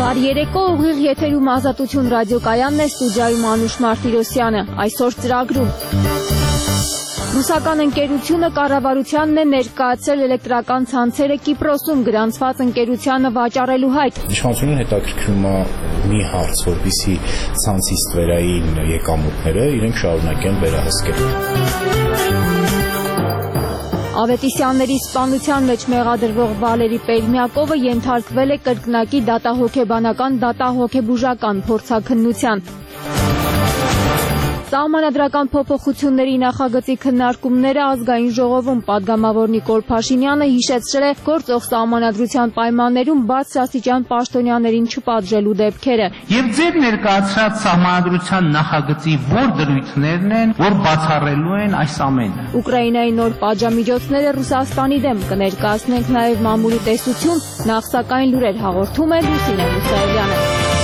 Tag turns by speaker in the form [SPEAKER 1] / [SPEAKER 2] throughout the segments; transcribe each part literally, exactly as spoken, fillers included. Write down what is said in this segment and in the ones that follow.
[SPEAKER 1] Բարերեկո ուղիղ եթերում Ազատություն ռադիոկայանն է, ստուդիայում Անուշ Մարտիրոսյանը։ Այսօր ծրագրում ռուսական ընկերությունը կառավարությանն է ներկայացրել էլեկտրական ցանցերը Կիպրոսում գրանցված ընկերությանը վաճառելու հայտ։
[SPEAKER 2] Իշխանությունին հետաքրքրում է մի հարց, որպեսզի ցանցից ստվերային եկամուտները իրենք շարունակեն վերահսկել։
[SPEAKER 1] Ավետիսյանների սպանության մեջ մեղադրվող Վալերի Պերմյակովը ենթարկվել է կրկնակի դատահոգեբանական դատահոգեբուժական փորձաքննության։ Սահմանադրական փոփոխությունների նախագծի քննարկումները ազգային ժողովում պատգամավոր Նիկոլ Փաշինյանը հիշեցրել է գործող սահմանադրության պայմաններում բարձրաստիճան պաշտոնյաներին չպատժելու դեպքերը։
[SPEAKER 3] Եվ ձեր ներկայացրած սահմանադրության նախագծի որ դրույթներն են, որ բացառելու են այս ամենը։
[SPEAKER 1] Ուկրաինայի նոր պատժամիջոցները Ռուսաստանի դեմ կներկայացնենք նաև մամուլի տեսություն, նախ սակայն լուրեր հաղորդում է Լուսինե Մուսայելյանը։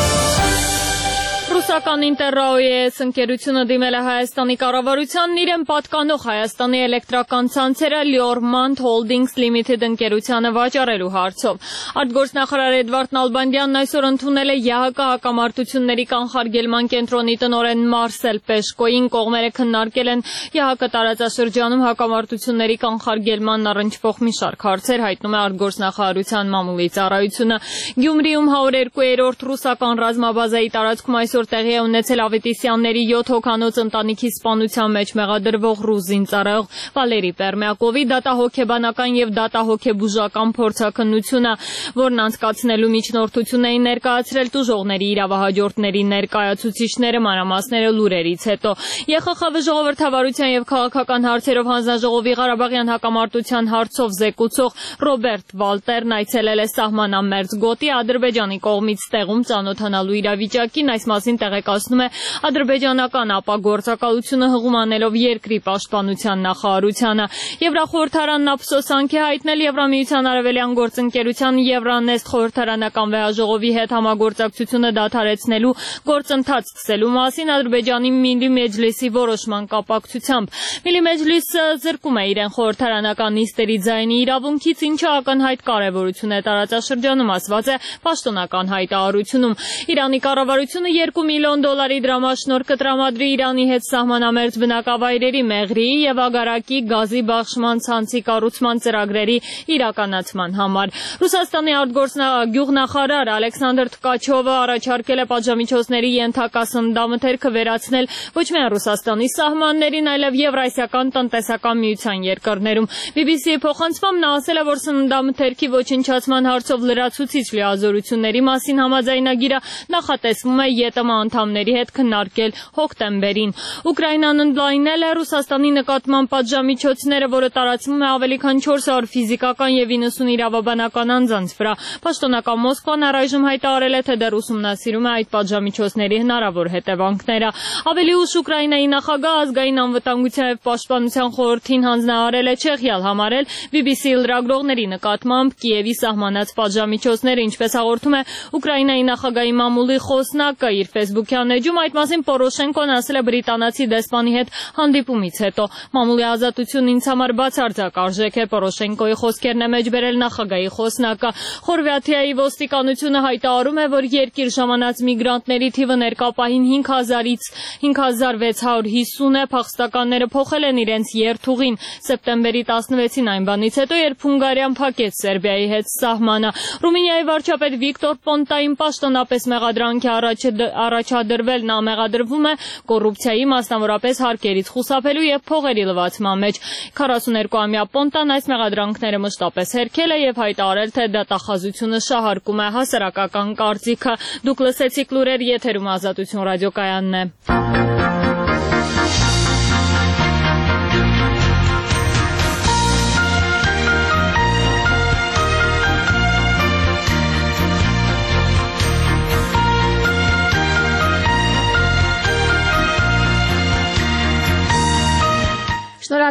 [SPEAKER 1] Ռուսական Ինտերրաոյես ընկերությունը դիմել է Հայաստանի կառավարությանն իրեն պատկանող Հայաստանի էլեկտրական ցանցերը Լիորմանդ Հոլդինգս Լիմիթեդ ընկերությանը վաճառելու հարցով։ Արտգործնախարար Էդվարդ Նալբանդյանն այսօր ընդունել է ԵԱՀԿ հակամարտությունների կանխարգելման կենտրոնի տնօրեն Մարսել Պեշկոյին, կողմերը քննարկել են ԵԱՀԿ տարածաշրջանում հակամարտությունների կանխարգելմանն առնչվող մի շարք հարցեր, հայտնում է արտգործնախարարության մամուլի ծառայությունը։ Գյումրիում հարյուր երկու ռուսական ռազմաբազայի տարածքում այսօր տեղի է ունեցել Ավետիսյանների յոթ հոգանոց ընտանիքի սպանության մեջ մեղադրվող ռուս զինծառայող Վալերի Պերմյակովի դատահոգեբանական եւ դատահոգեբուժական փորձաքննությունը, որն անցկացնելու միջնորդություն էին ներկայացրել տուժողների իրավահաջորդների ներկայացուցիչները, մանրամասները լուրերից հետո։ ԵԽԽՎ ժողովրդավարության եւ քաղաքական հարցերով հանձնաժողովի Ղարաբաղյան հակամարտության հարցով զեկուցող Ռոբերտ Վալտերն այցելել է սահմանամերձ գոտի Ադրբեջանի կողմից տեղում ծանոթանալու իրավիճակին, այս մասին տեղեկացնում է ադրբեջանական ապագործակալությունը հղում անելով երկրի պաշտպանության նախարարությանը։ Եվրախորհրդարանն ափսոսանք է հայտնել Եվրամիության արևելյան գործընկերության Եվրանեստ խորհրդարանական վեհաժողովի հետ համագործակցությունը դադարեցնելու գործընթաց սկսելու մասին Ադրբեջանի Միլի Մեջլիսի որոշման կապակցությամբ։ Միլի Մեջլիսը զրկում է իրեն խորհրդարանական նիստերի ձայնի իրավունքից, ինչը ակնհայտ կարևորություն է տարածաշրջանում, ասված է պաշտոնական հայտարարությունում։ Իրանի կառավարությունը երկու միլիոն դոլարի դրամաշնորհ կտրամադրի Իրանի հետ սահմանամերձ բնակավայրերի մեղրիի եւ ագարակի գազի բաշխման ցանցի կառուցման ծրագրերի իրականացման համար։ Ռուսաստանի արտգործնախարար Ալեքսանդր Թկաչովը առաջարկել է պատժամիջոցների ենթակա սննդամթերքը վերացնել ոչ միայն Ռուսաստանի սահմաններին, այլև Եվրասիական տնտեսական միության երկրներում։ բի բի սի-ի փոխանցմամբ նա ասել է, որ սննդամթերքի ոչնչացման հարցով լրացուցիչ լիազորությունների մասին համաձայնագիրը նախատեսվում է ԵՏՄ անդամների հետ քննարկել հոկտեմբերին։ Ուկրաինան ընդլայնել է Ռուսաստանի նկատմամբ պատժամիջոցները, որը տարածվում է ավելի քան չորս հարյուր ֆիզիկական եւ իննսուն իրավաբանական անձանց վրա։ Պաշտոնական Մոսկվան առայժմ հայտարարել է, թե դեռ ուսումնասիրում է այդ պատժամիջոցների հնարավոր հետևանքները։ Ավելի ուշ Ուկրաինայի նախագահ ազգային անվտանգության եւ պաշտպանության խորհրդին հանձնարարել է Չեխիալ համարել բի բի սի-ի լրագրողների նկատմամբ Կիևի սահմանած պատժամիջոցները, ինչպես հաղորդում է Ուկրաինայի նախագահի մամուլի խոսնակը իր ֆեյսբուքյան էջում, այդ մասին Պորոշենկոն ասել է բրիտանացի դեսպանի հետ հանդիպումից հետո։ Մամուլի ազատությունն ինձ համար բացարձակ արժեք է, Պորոշենկոյի խոսքերն է մեջբերել նախագահի խոսնակը։ Խորվաթիայի ոստիկանությունը հայտարարում է, որ երկիր ժամանած միգրանտների թիվը ներկապահին հինգ հազարից հինգ հազար վեց հարյուր հիսուն է, փախստականները փոխել են իրենց երթուղին սեպտեմբերի տասնվեցին այն բանից հետո, երբ Հունգարիան փակեց Սերբիայի հետ սահմանը։ Ռումինիայի վարչապետ Վիկտոր Պոնտային պաշտոնապես մեղադրանքի առաջադրվել, նա մեղադրվում է կոռուպցիայի, մասնավորապես հարկերից խուսափելու եւ փողերի լվացման մեջ։ քառասուներկուամյա Պոնտան այս մեղադրանքները մշտապես հերքել է եւ հայտարարել, թե դատախազությունը շահարկում է հասարակական կարծիքը։ Դուք լսեցիք լուրեր, եթերում Ազատություն ռադիոկայանն է։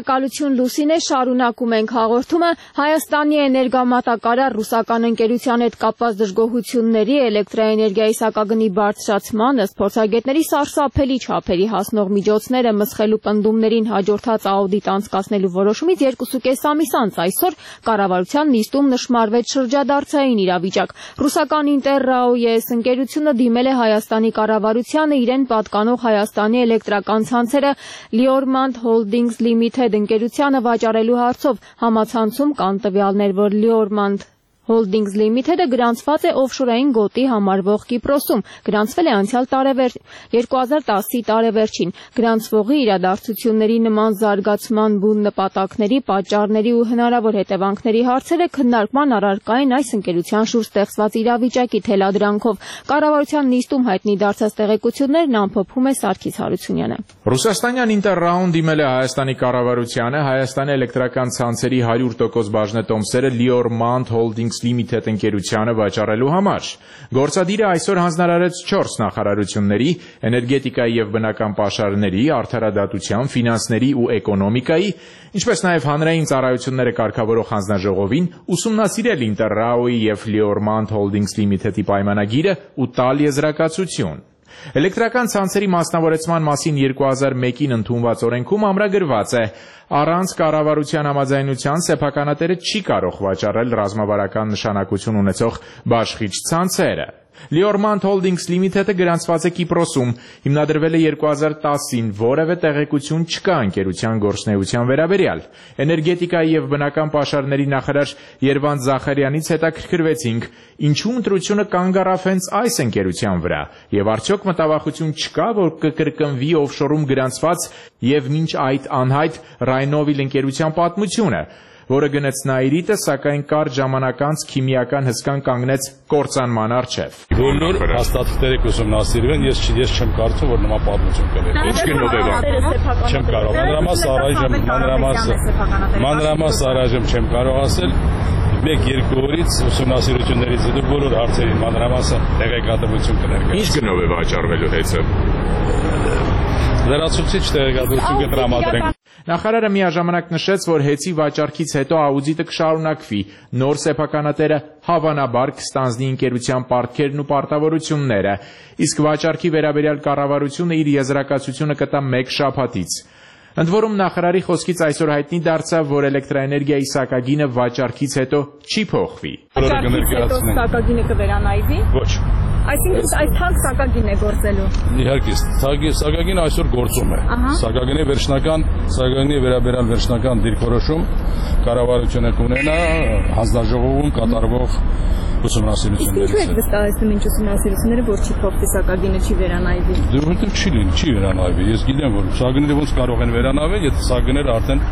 [SPEAKER 1] Շնորհակալություն Լուսինե, շարունակում ենք հաղորդումը։ Հայաստանի էներգամատակարար ռուսական ընկերության հետ կապված դժգոհությունների, էլեկտրաէներգիայի սակագնի բարձրացման, ըստ փորձագետների սարսափելի չափերի հասնող միջոցները մսխելու պնդումներին հաջորդած աուդիտ անցկացնելու որոշումից երկուսուկես ամիս անց այսօր կառավարության նիստում նշմարվեց շրջադարձային իրավիճակ։ Ռուսական Ինտերրաոես ընկերությունը դիմել է Հայաստանի կառավարությանը իրեն պատկանող Հայաստանի էլեկտրական ցանցերը Liormand Holdings Limited ընկերությանը վաճառելու հարցով։ Համացանցում կան տվյալներ, որ Liormand Holdings Limited-ը գրանցված է օֆշորային գոտի համարվող Կիպրոսում, գրանցվել է անցյալ տարեվեր երկու հազար տասի տարեվերջին։ Գրանցվողի իրադարձությունների նման զարգացման բուն նպատակների, պատճառների ու հնարավոր հետևանքների հարցերը քննարկման առարկա են այս ընկերության շուրջ ստեղծված իրավիճակի թելադրանքով։ Կառավարության նիստում հայտնի դարձած տեղեկություններն ամփոփում է Սարգիս Հարությունյանը։
[SPEAKER 4] Ռուսաստանյան Ինտերրաուն դիմել է Հայաստանի կառավարությանը Հայաստանի էլեկտրական ցանցերի հարյուր տոկոս բաժնետոմսերը Liormand Holdings Limited ընկերությանը վաճառելու համար։ Գործադիրը այսօր հանձնարարեց չորս նախարարությունների՝ էներգետիկայի եւ բնական պաշարների, արդարադատության, ֆինանսների ու էկոնոմիկայի, ինչպես նաեւ հանրային ծառայությունները կարգավորող հանձնաժողովին ուսումնասիրել Ինտերրաոյի եւ Liormand Holdings Limited-ի պայմանագիրը ու տալ եզրակացություն։ Էլեկտրական ցանցերի մասնավորեցման մասին երկու հազար մեկին ընդունված օրենքում ամրագրված է. առանց կառավարության համաձայնության սեփականատերը չի կարող վաճառել ռազմավարական նշանակություն ունեցող բաշխիչ ցանցերը։ Liormand Holdings Limited-ը գրանցված է Կիպրոսում, հիմնադրվել է երկու հազար տասին, որևէ տեղեկություն չկա ընկերության գործունեության վերաբերյալ։ Էներգետիկայի եւ բնական պաշարների նախարար Երվանդ Զախարյանից հետաքրքրվեցինք, ինչու ընտրությունը կանգ առավ հենց այս ընկերության վրա, եւ արդյոք մտավախություն չկա, որ կկրկնվի օֆշորում գրանցված եւ մինչ այդ անհայտ Rheinovil ընկերության պատմությունը, որը գնեց Նաիրիտը, սակայն կարճ ժամանակ անց քիմիական հսկան կանգնեց կործանման առջև։
[SPEAKER 5] Բոլոր հաստատությունները կուսումնասիրվեն, ես ես չեմ կարծում, որ նման պատմություն կլինի։ Ինչ գնով է բան։ Չեմ կարող, մանրամաս առայժմ, մանրամաս, մանրամաս առայժմ չեմ կարող ասել։ Մեկ-երկու օրից ուսումնասիրություններից հետո բոլոր հարցերին մանրամասը տեղեկատվություն կներկայացնի։ Ինչ գնով է վաճառվելու հեծը։ Լրացուցիչ տեղեկատվություն կտրամադրենք։
[SPEAKER 4] Նախարարը միաժամանակ նշեց, որ հեծի վաճառքից հետո աուդիտը կշարունակվի, նոր սեփականատերը հավանաբար կստանձնի ընկերության պարտքերն ու պարտավորությունները, իսկ վաճառքի վերաբերյալ կառավարությունը իր եզրակացությունը կտա մեկ շաբաթից։ Ընդ որում նախարարի խոսքից այսօր հայտնի դարձավ, որ էլեկտրաէներգիայի սակագինը վաճառքից հետո չի փոխվի։
[SPEAKER 1] Վաճառքից հետո սակագինը կվերանայվի։
[SPEAKER 5] Ոչ։
[SPEAKER 1] Այսինքն այս թանկ սակագին է գործելու։
[SPEAKER 5] Իհարկե, սակագինը այսօր գործում է։ Սակագինի վերջնական, սակագինի վերաբերյալ վերջնական դիրքորոշում կառավարությունը կունենա հանձնաժողովում կատարվող ուսումնասիրություններից։
[SPEAKER 1] Ինչու եք վստահեցնում ինչ ուսումնասիրությունները, որ չի փոխվի սակագինը չի վերանայվի։
[SPEAKER 5] Դե որտեղ չի լինի, չի վերանայվի։ Ես գիտեմ, որ սակագինները ոնց կարող են վերանայվել, եթե սակագինները արդեն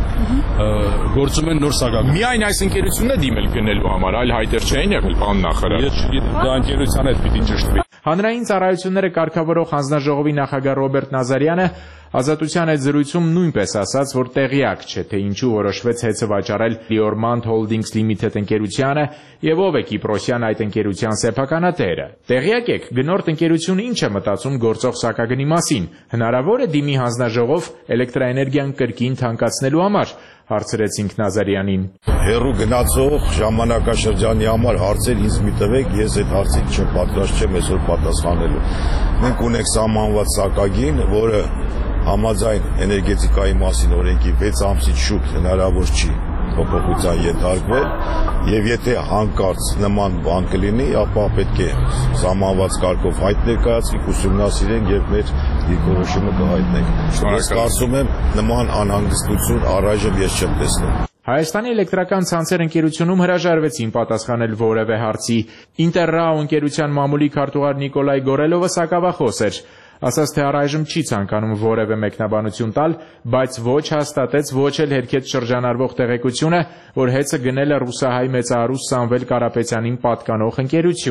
[SPEAKER 5] գործում են նոր սակագին։
[SPEAKER 4] Միայն այս ընկերությունն է դիմել գնելու համար, այլ հայտեր չեն եղել, պարոն նախարար։
[SPEAKER 5] Ես չգիտեմ, դա ընկերության հետ պիտի ճշտվի։
[SPEAKER 4] Հանրային ծառայությունները կարգավորող հանձնաժողովի նախագահ Ռոբերտ Նազարյանը Ազատության այդ զրույցում նույնպես ասաց, որ տեղյակ չէ, թե ինչու որոշվեց հեծը վաճառել Liormand Holdings Limited ընկերությանը եւ ով է Կիպրոսյան այդ ընկերության սեփականատերը։ Տեղյակ եք, գնորդ ընկերությունը ինչ է մտածում գործող սակագնի մասին։ Հնարավոր է դիմի հանձնաժողով էլեկտրաէներգիան կրկին թանկացնելու համար, հարցրեցինք Նազարյանին։
[SPEAKER 6] Հերու գնացող ժամանակաշրջանի համար հարցեր ինձ մի տվեք, ես այդ հարցին չեմ պատրաստ չեմ այսօր պատասխանելու։ Մենք ունենք սահմանված սակագին, որը համաձայն էներգետիկայի մասին օրենքի վեց ամսից շուտ հնարավոր չի փոփոխության ենթարկվել, եւ եթե հանկարծ նման բան կլինի, ապա պետք է սահմանված կարգով հայտ ներկայացվի, ուսումնասիրենք եւ մեր դիրքորոշումը կհայտնենք։ Ես կարծում եմ նման անհանգստություն առայժմ ես չեմ տեսնում։
[SPEAKER 4] Հայաստանի էլեկտրական ցանցեր ընկերությունում հրաժարվեցին պատասխանել որևէ հարցի։ Ինտերրաո ընկերության մամուլի քարտուղար Նիկոլայ Գորելովը սակավախոս էր։ Ասաց, թե առայժմ չի ցանկանում որևէ մեկնաբանություն տալ, բայց ոչ հաստատեց, ոչ էլ հերքեց շրջանառվող տեղեկությունը, որ հեծը գնել է ռուսահայ մեծահարուստ Սամվել Կարապետյանին պատկանող ընկերությունը։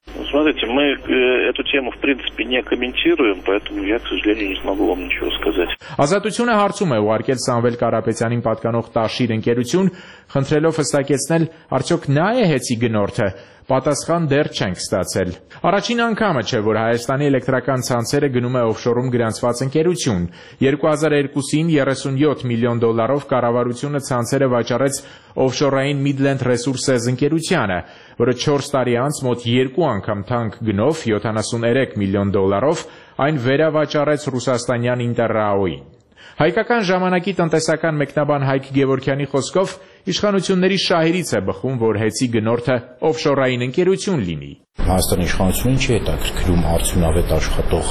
[SPEAKER 7] Смотрите, мы эту тему в принципе не комментируем, поэтому я, к сожалению, не смогу вам ничего сказать.
[SPEAKER 4] Ազատությունը հարցում է ուղարկել Սամվել Կարապետյանին պատկանող Տաշիր ընկերություն, խնդրելով հստակեցնել, արդյոք նա է հեծի գնորդը։ Պատասխան դեռ չենք ստացել։ Առաջին անգամը չէ, որ Հայաստանի էլեկտրական ցանցերը գնում է օֆշորում գրանցված ընկերություն։ երկու հազար երկուսին երեսունյոթ միլիոն դոլարով կառավարությունը ցանցերը վաճառեց օֆշորային Midland Resources ընկերությանը, որը չորս տարի անց մոտ երկու անգամ թանկ գնով յոթանասուներեք միլիոն դոլարով այն վերավաճառեց ռուսաստանյան Ինտերրաոյին։ Հայկական ժամանակի տնտեսական մեկնաբան Հայկ Գևորգյանի խոսքով իշխանությունների շահերից է բխում, որ հեծի գնորդը օֆշորային ընկերություն լինի։
[SPEAKER 2] Հայաստանի իշխանությունին չի հետաքրքրում արդյունավետ աշխատող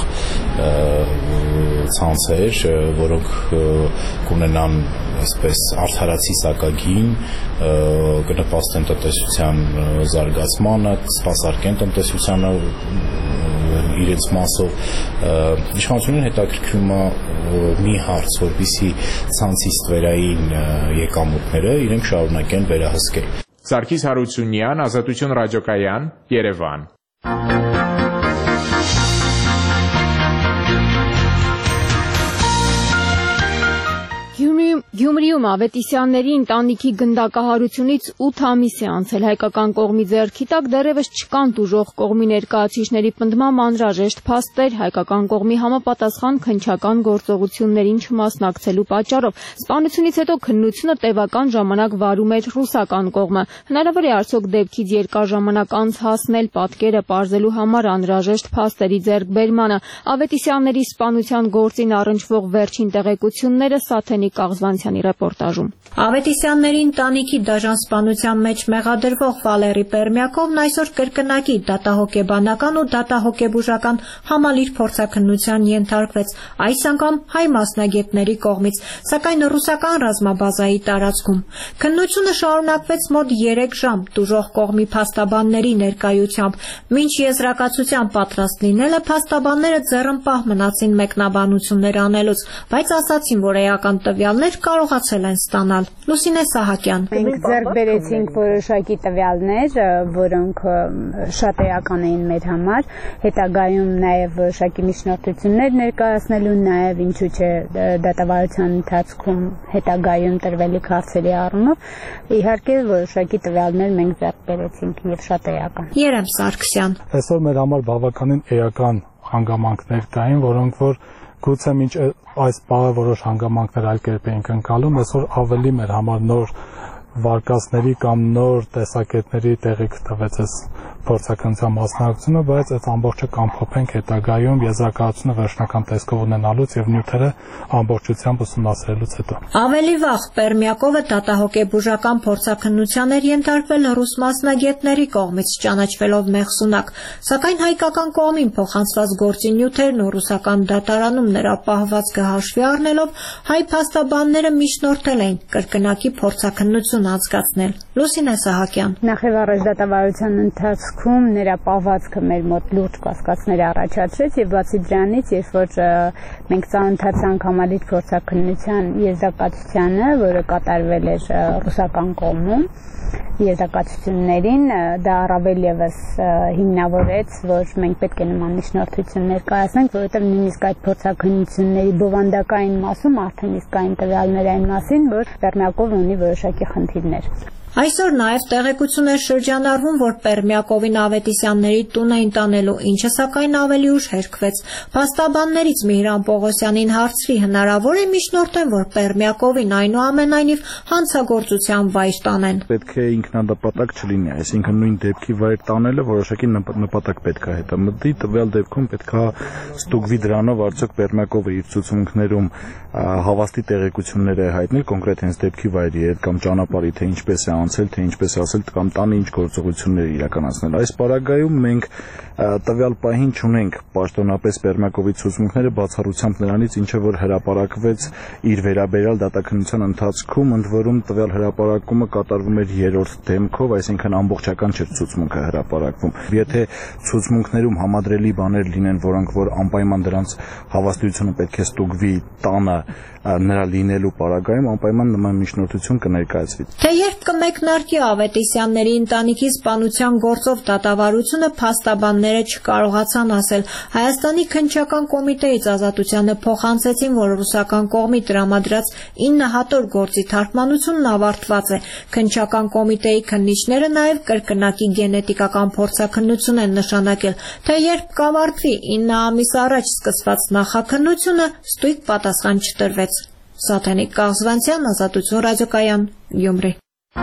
[SPEAKER 2] ցանցեր, որոնք կունենան այսպես արդարացի սակագին, կնպաստեն տնտեսության զարգացմանը, կսպասարկեն տնտեսությանը իրենց մասով իշխանությունին հետաքրքրում է մի հարց, որպեսզի ցանցի ստվերային եկամուտները իրենք շարունակեն վերահսկել։
[SPEAKER 4] Սարգիս Հարությունյան, Ազատություն ռադիոկայան, Երևան։
[SPEAKER 1] Գյումրիում Ավետիսյանների ընտանիքի գնդակահարությունից ութ ամիս է անցել, հայկական կողմի ձեռքի տակ դեռևս չկան տուժող կողմի ներկայացուցիչների պնդմամբ անհրաժեշտ փաստեր հայկական կողմի համապատասխան քննչական գործողություններին չմասնակցելու պատճառով։ Սպանությունից հետո քննությունը տևական ժամանակ վարում էր ռուսական կողմը։ Հնարավոր է արդյոք դեպքից երկար ժամանակ անց հասնել պատկերը պարզելու համար անհրաժեշտ փաստերի ձեռքբերմանը։ Ավետիսյանների սպանության գործին առնչվող վերջին տեղեկությունները Սաթենիկ Աղզվանցյանի ռեպորտաժում։
[SPEAKER 8] Ավետիսյանների ընտանիքի դաժան սպանության մեջ մեղադրվող Վալերի Պերմյակովն այսօր կրկնակի դատահոգեբանական ու դատահոգեբուժական համալիր փորձաքննության ենթարկվեց, այս անգամ հայ մասնագետների կողմից, սակայն ռուսական ռազմաբազայի տարածքում։ Քննությունը շարունակվեց մոտ երեք ժամ տուժող կողմի փաստաբանների ներկայությամբ։ Մինչ եզրակացության պատրաստ լինելը փաստաբանները ձեռնպահ մնացին մեկնաբանություններ անելուց, բայց ասացին, որ էական տվյալներ կարողացել են ստանալ։ Լուսինե Սահակյան։
[SPEAKER 9] Մենք ձեռք բերեցինք որոշակի տվյալներ, որոնք շատ էական էին մեր համար, հետագայում նաև որոշակի միջնորդություններ ներկայացնելու, նաև ինչու՞ չէ դատավարության ընթացքում հետագայում տրվելիք հարցերի առումով, իհարկե որոշակի տվյալներ մենք ձեռք բերեցինք եւ շատ էական։
[SPEAKER 8] Երեմ Սարգսյան։
[SPEAKER 10] Այսօր մեր համար բավականին էական հանգամանքներ կային, որոնք որ գուցե մինչ այս պահը որոշ հանգամանքներ այլ կերպ էինք ընկալում, այսօր ավելի մեր համար նոր վարկածների կամ նոր տեսակետների տեղիք տվեց այս փորձաքննության մասնակցությունը, բայց այս ամբողջը կամփոփենք հետագայում եզրակացությունը վերջնական տեսքով ունենալուց եւ նյութերը ամբողջությամբ ուսումնասիրելուց հետո։
[SPEAKER 8] Ավելի վաղ Պերմյակովը դատահոգեբուժական փորձաքննության էր ենթարկվել ռուս մասնագետների կողմից ճանաչվելով մեղսունակ, սակայն հայկական կողմին փոխանցված գործի նյութերն ու ռուսական դատարանում նրա պահվածքը հաշվի առնելով հայ փաստաբանները միջնորդել էին կրկնակի փորձաքննություն անցկացնել։ Լուսինե Սահակյան։
[SPEAKER 9] Նախև առաջ դատավարության ընթացքում նրա պահվածքը մեր մոտ լուրջ կասկածներ առաջացրեց եւ բացի դրանից, երբ որ մենք ծանոթացանք համալիր փորձաքննության եզրակացությանը, որը կատարվել էր ռուսական կողմում, եզրակացություններին, դա առավել եւս հիմնավորեց, որ մենք պետք է նման միջնորդություն ներկայացնենք, որովհետեւ նույնիսկ այդ փորձաքննությունների բովանդակային մասում արդեն իսկ կային տվյալներ այն մասին, որ Պերմյակովը ունի որոշակի խնդիրներ։
[SPEAKER 8] Այսօր նաև տեղեկություն է շրջանառվում, որ Պերմյակովին Ավետիսյանների տուն էին տանելու, ինչը սակայն ավելի ուշ հերքվեց։ Փաստաբաններից Միհրան Պողոսյանին հարցրի հնարավոր է միջնորդեն, որ Պերմյակովին այնուամենայնիվ հանցագործության վայր տանեն։
[SPEAKER 10] Պետք է ինքնանպատակ չլինի, այսինքն նույն դեպքի վայր տանելը որոշակի նպատակ պետք է հետամտի, տվյալ դեպքում պետք է ստուգվի դրանով արդյոք Պերմյակովը իր ցուցմունքներում հավաստի տեղեկություններ է հայտնել կոնկրետ հենց դեպքի վայրի հետ կամ ճանապարհի, թե ինչպես է անցել, թե ինչպես է ասել կամ տանը ինչ գործողություններ իրականացնել։ Այս պարագայում մենք տվյալ պահին չունենք պաշտոնապես Պերմյակովի ցուցմունքները բացառությամբ նրանից, ինչը որ հրապարակվեց իր վերաբերյալ դատաքննության ընթացքում, ընդ որում տվյալ հրապարակումը կատարվում էր երրորդ դեմքով, այսինքն ամբողջական չէր ցուցմունքը հրապարակվում։ Եթե ցուցմունքներում համադրելի բաներ լինեն, որոնք որ անպայման դրանց հավաստիությունը պետք է ստուգվի տանը նրա լինելու պարագայում անպայման նման միջնորդություն կներկայացվի։
[SPEAKER 8] Թե երբ կմեկնարկի Ավետիսյանների ընտանիքի սպանության գործով դատավարությունը, փաստաբանները չկարողացան ասել։ Հայաստանի քննչական կոմիտեից Ազատությանը փոխանցեցին, որ ռուսական կողմի տրամադրած ինը հատոր գործի թարգմանությունն ավարտված է։ Քննչական կոմիտեի քննիչները նաև կրկնակի գենետիկական փորձաքննություն են նշանակել, թե երբ կավարտվի ինը ամիս առաջ սկսված նախաքննությունը, ստույգ պատասխան չտրվեց։ Սաթենիկ Կաղզվանցյան, Ազատություն ռադիոկայան, Գյումրի։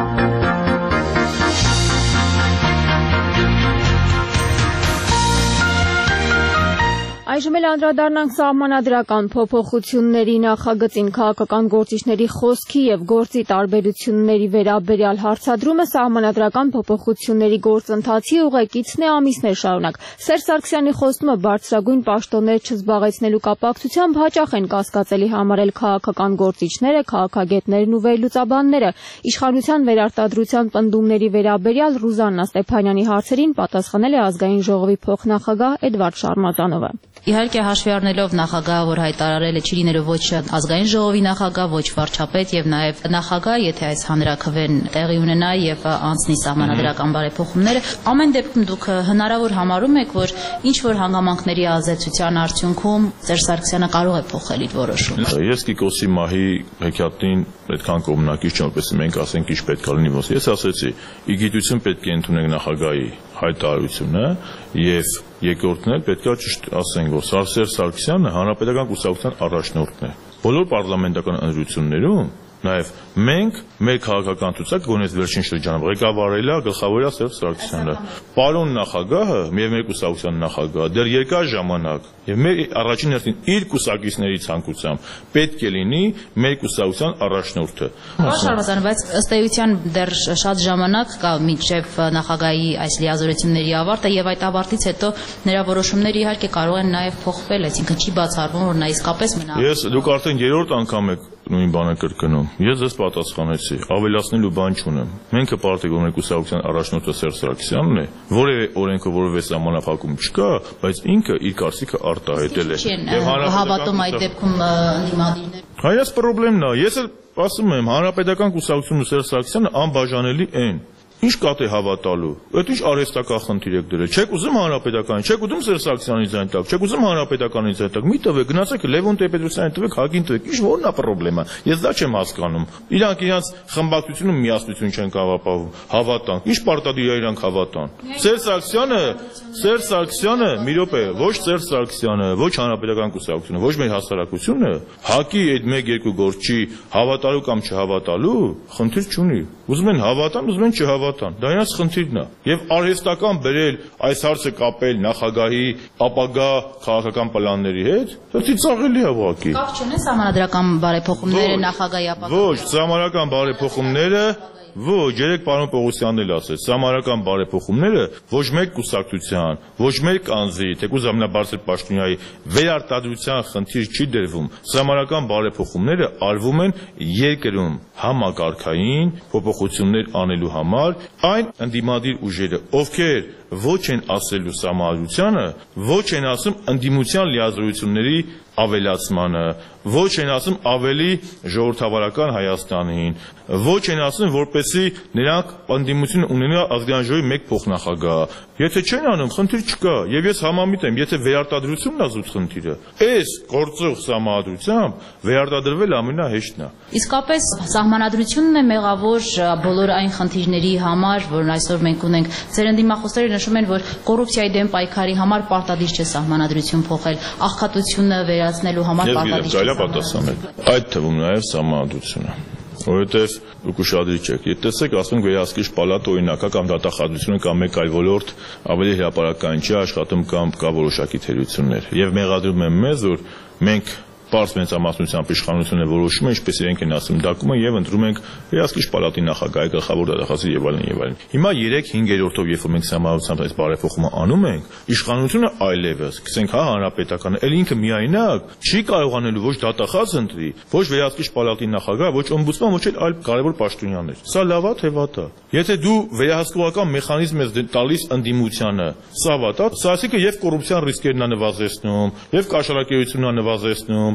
[SPEAKER 1] Այժմ էլ անդրադառնանք սահմանադրական փոփոխությունների նախագծին քաղաքական գործիչների խոսքի եւ գործի տարբերությունների վերաբերյալ հարցադրումը սահմանադրական փոփոխությունների գործընթացի ուղեկիցն է ամիսներ շարունակ։ Սերժ Սարգսյանի խոստումը բարձրագույն պաշտոններ չզբաղեցնելու կապակցությամբ հաճախ են կասկածելի համարել քաղաքական գործիչները, քաղաքագետներն ու վերլուծաբանները։ Իշխանության վերարտադրության պնդումների վերաբերյալ Ռուզաննա Ստեփանյանի հարցերին պատասխանել է ազգային ժողովի փոխնախագահ Էդվարդ Շարմազանովը։
[SPEAKER 11] Իհարկե հաշվի առնելով նախագահը, որ հայտարարել է չի լինելու ոչ ազգային ժողովի նախագահ, ոչ վարչապետ եւ նաեւ նախագահ, եթե այս հանրաքվեն տեղի ունենա եւ անցնի սահմանադրական բարեփոխումները, ամեն դեպքում դուք հնարավոր համարում եք, որ ինչ որ հանգամանքների ազդեցության արդյունքում Սերժ Սարգսյանը կարող է փոխել իր որոշումը։
[SPEAKER 12] Ես Կիկոսի մահի հեքիաթին այդքան կողմնակից չեմ, որպես մենք ասենք ինչ պետք է լինի։ Ես ասեցի, ի գիտություն պետք է ընդունենք նախագահի հայտարարությունը եւ երկրորդն էլ պետք է ճիշտ ասենք, որ Սերժ Սարգսյանը հանրապետական կուսակցության առաջնորդն է։ Բոլոր պարլամենտական ընտրություններում նաև մենք մեր քաղաքական ցուցակ գոնես վերջին շրջանում ղեկավարել է գլխավորյա Սերժ Սարգսյանը։ Պարոն նախագահը եւ մեր կուսակցության նախագահը դեռ երկար ժամանակ եւ մեր առաջին հերթին իր կուսակիցների ցանկությամբ պետք է լինի մեր կուսակցության առաջնորդը։
[SPEAKER 11] Շարմազան, բայց ըստ էության դեռ շատ ժամանակ կա մինչեւ նախագահի այս լիազորությունների ավարտը եւ այդ ավարտից հետո նրա որոշումները իհարկե կարող են նաեւ փոխվել, այսինքն չի բացառվում, որ նա իսկապես մնա։
[SPEAKER 12] Ես դուք արդեն երրորդ անգամ եք նույն բանը կրկնում։ Ես ձեզ պատասխանեցի, ավելացնելու բան չունեմ։ Մենք պարտեկ որ մեր կուսակցության առաջնորդը Սերժ Սարգսյանն է, որևէ օրենքով որևէ սահմանափակում չկա, բայց ինքը իր կարծիքը արտահայտել է։
[SPEAKER 11] Եվ հավատում այդ դեպքում ընդդիմադիրներ։
[SPEAKER 12] Հայաց խնդիրն է, ես էլ ասում եմ, հանրապետական կուսակցությունն ու Սերժ Սարգսյանը անբաժանելի են։ Ինչ կա թե հավատալու։ Այդ ինչ արհեստական խնդիր եք դրել։ Չեք ուզում հանրապետական, չեք ուզում Սերժ Սարգսյանի ձայն տակ, չեք ուզում հանրապետականի ձայն տակ։ Մի տվեք, գնացեք Լևոն Տեր-Պետրոսյանին տվեք, Հակին տվեք։ Ինչ որն է խնդրեմը։ Ես դա չեմ հասկանում։ Իրանք իրանց խմբակցությունը միասնություն չեն կավապահում, հավատան։ Ինչ պարտադիր է իրանք հավատան։ Սերժ Սարգսյանը, Սերժ Սարգսյանը, մի րոպե, ոչ Սերժ Սարգսյանը, ոչ հանրապետական կուսակցությունը, ոչ մեր հասարակությունը, Հակի այդ մեկ-երկու գործի հավատալու կամ չհավատալու խնդիր չունի։ Ուզում են հավատան, ուզում են չհավատան։ Դա իրանց խնդիրն է։ Եվ արհեստական բերել այս հարցը կապել նախագահի ապագա քաղաքական պլանների հետ, դա ծիծաղելի է ուղղակի։
[SPEAKER 11] Կապ չունեն սահմանադրական բարեփոխումները նախագահի ապագա։
[SPEAKER 12] Ոչ, սահմանադրական բարեփոխումները Ոչ, երեք պարոն Պողոսյանն էլ ասեց, սահմանադրական բարեփոխումները ոչ մեկ կուսակցության, ոչ մեկ անձի, թեկուզ ամենաբարձր պաշտոնյայի վերարտադրության խնդիր չի դրվում։ Սահմանադրական բարեփոխումները արվում են երկրում համակարգային փոփոխություններ անելու համար, այն ընդդիմադիր ուժերը, ովքեր ոչ են ասելու սահմանադրությանը, ոչ են ասում ընդդիմության լիազորությունների ավելացմանը, ոչ են ասում ավելի ժողովրդավարական Հայաստանին, ոչ են ասում, որպեսզի նրանք ընդդիմություն ունենա ազգային ժողովի մեկ փոխնախագահ։ Եթե չեն անում, խնդիր չկա, եւ ես համամիտ եմ, եթե վերարտադրությունն է զուտ խնդիրը, այս գործող սահմանադրությամբ վերարտադրվել ամենահեշտն է։
[SPEAKER 11] Իսկապես սահմանադրությունն է մեղավոր բոլոր այն խնդիրների համար, որ այսօր մենք ունենք։ Ձեր ընդդիմախոսները նշում են, որ կոռուպցիայի դեմ պայքարի համար պարտադիր չէ սահմանադրություն փոխել, աղքատությունը վերացնելու համար պարտադիր չէ
[SPEAKER 12] պատասխանել։ Այդ թվում նաև սահմանադրությունը, որովհետև դուք ուշադրի չեք։ Եթե տեսեք, ասում ենք վերահսկիչ պալատը օրինակա կամ դատախազությունը կամ մեկ այլ ոլորտ ավելի հրապարակային չի աշխատում կամ կա որոշակի թերություններ։ Եվ մեղադրում եմ մեզ, որ մենք Պարզ մեծամասնությամբ իշխանությունը որոշում է, ինչպես իրենք են ասում դակումը եւ ընտրում ենք վերահսկիչ պալատի նախագահի գլխավոր դատախազի եւ այլն եւ այլն։ Հիմա երեք-հինգերորդով, երբ որ մենք սահմանադրությամբ այս բարեփոխումը անում ենք, իշխանությունը այլևս, գսենք հա հանրապետականը, ել ինքը միայնակ չի կարողանելու ոչ դատախազ ընտրի, ոչ վերահսկիչ պալատի նախագահ, ոչ օմբուդսման, ոչ այլ կարևոր պաշտոնյաներ։ Սա լավ է թե վատ է։ Եթե դու վերահսկողական մեխանիզմ ես տալիս ընդդիմությանը, սա վատ է, սա ասիկը եւ կոռուպցիան ռիսկերն է նվազեցնում, եւ կաշառակերությունն է նվազեցնում,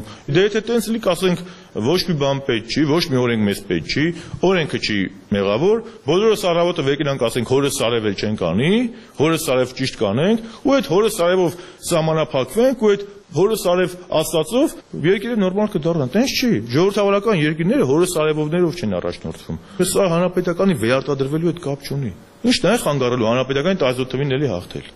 [SPEAKER 12] Դե եթե տենց լի կասենք ոչ մի բան պետք չի, ոչ մի օրենք մեզ պետք չի, օրենքը չի մեղավոր, բոլորս առավոտը վեկնանք ասենք հորս արև էլ չենք անի, հորս արև ճիշտ կանենք, ու այդ հորս արևով սահմանափակվենք ու այդ հորս արև աստծով երկիրը նորմալ կդառնան, տենց չի։ Ժողովրդավարական երկիրները հորս արևովներով չեն առաջնորդվում։ Սա հանրապետականի վերարտադրվելու հետ կապ չունի։ Ինչն է խանգարելու հանրապետականի տարածօթովին էլի հաղթել։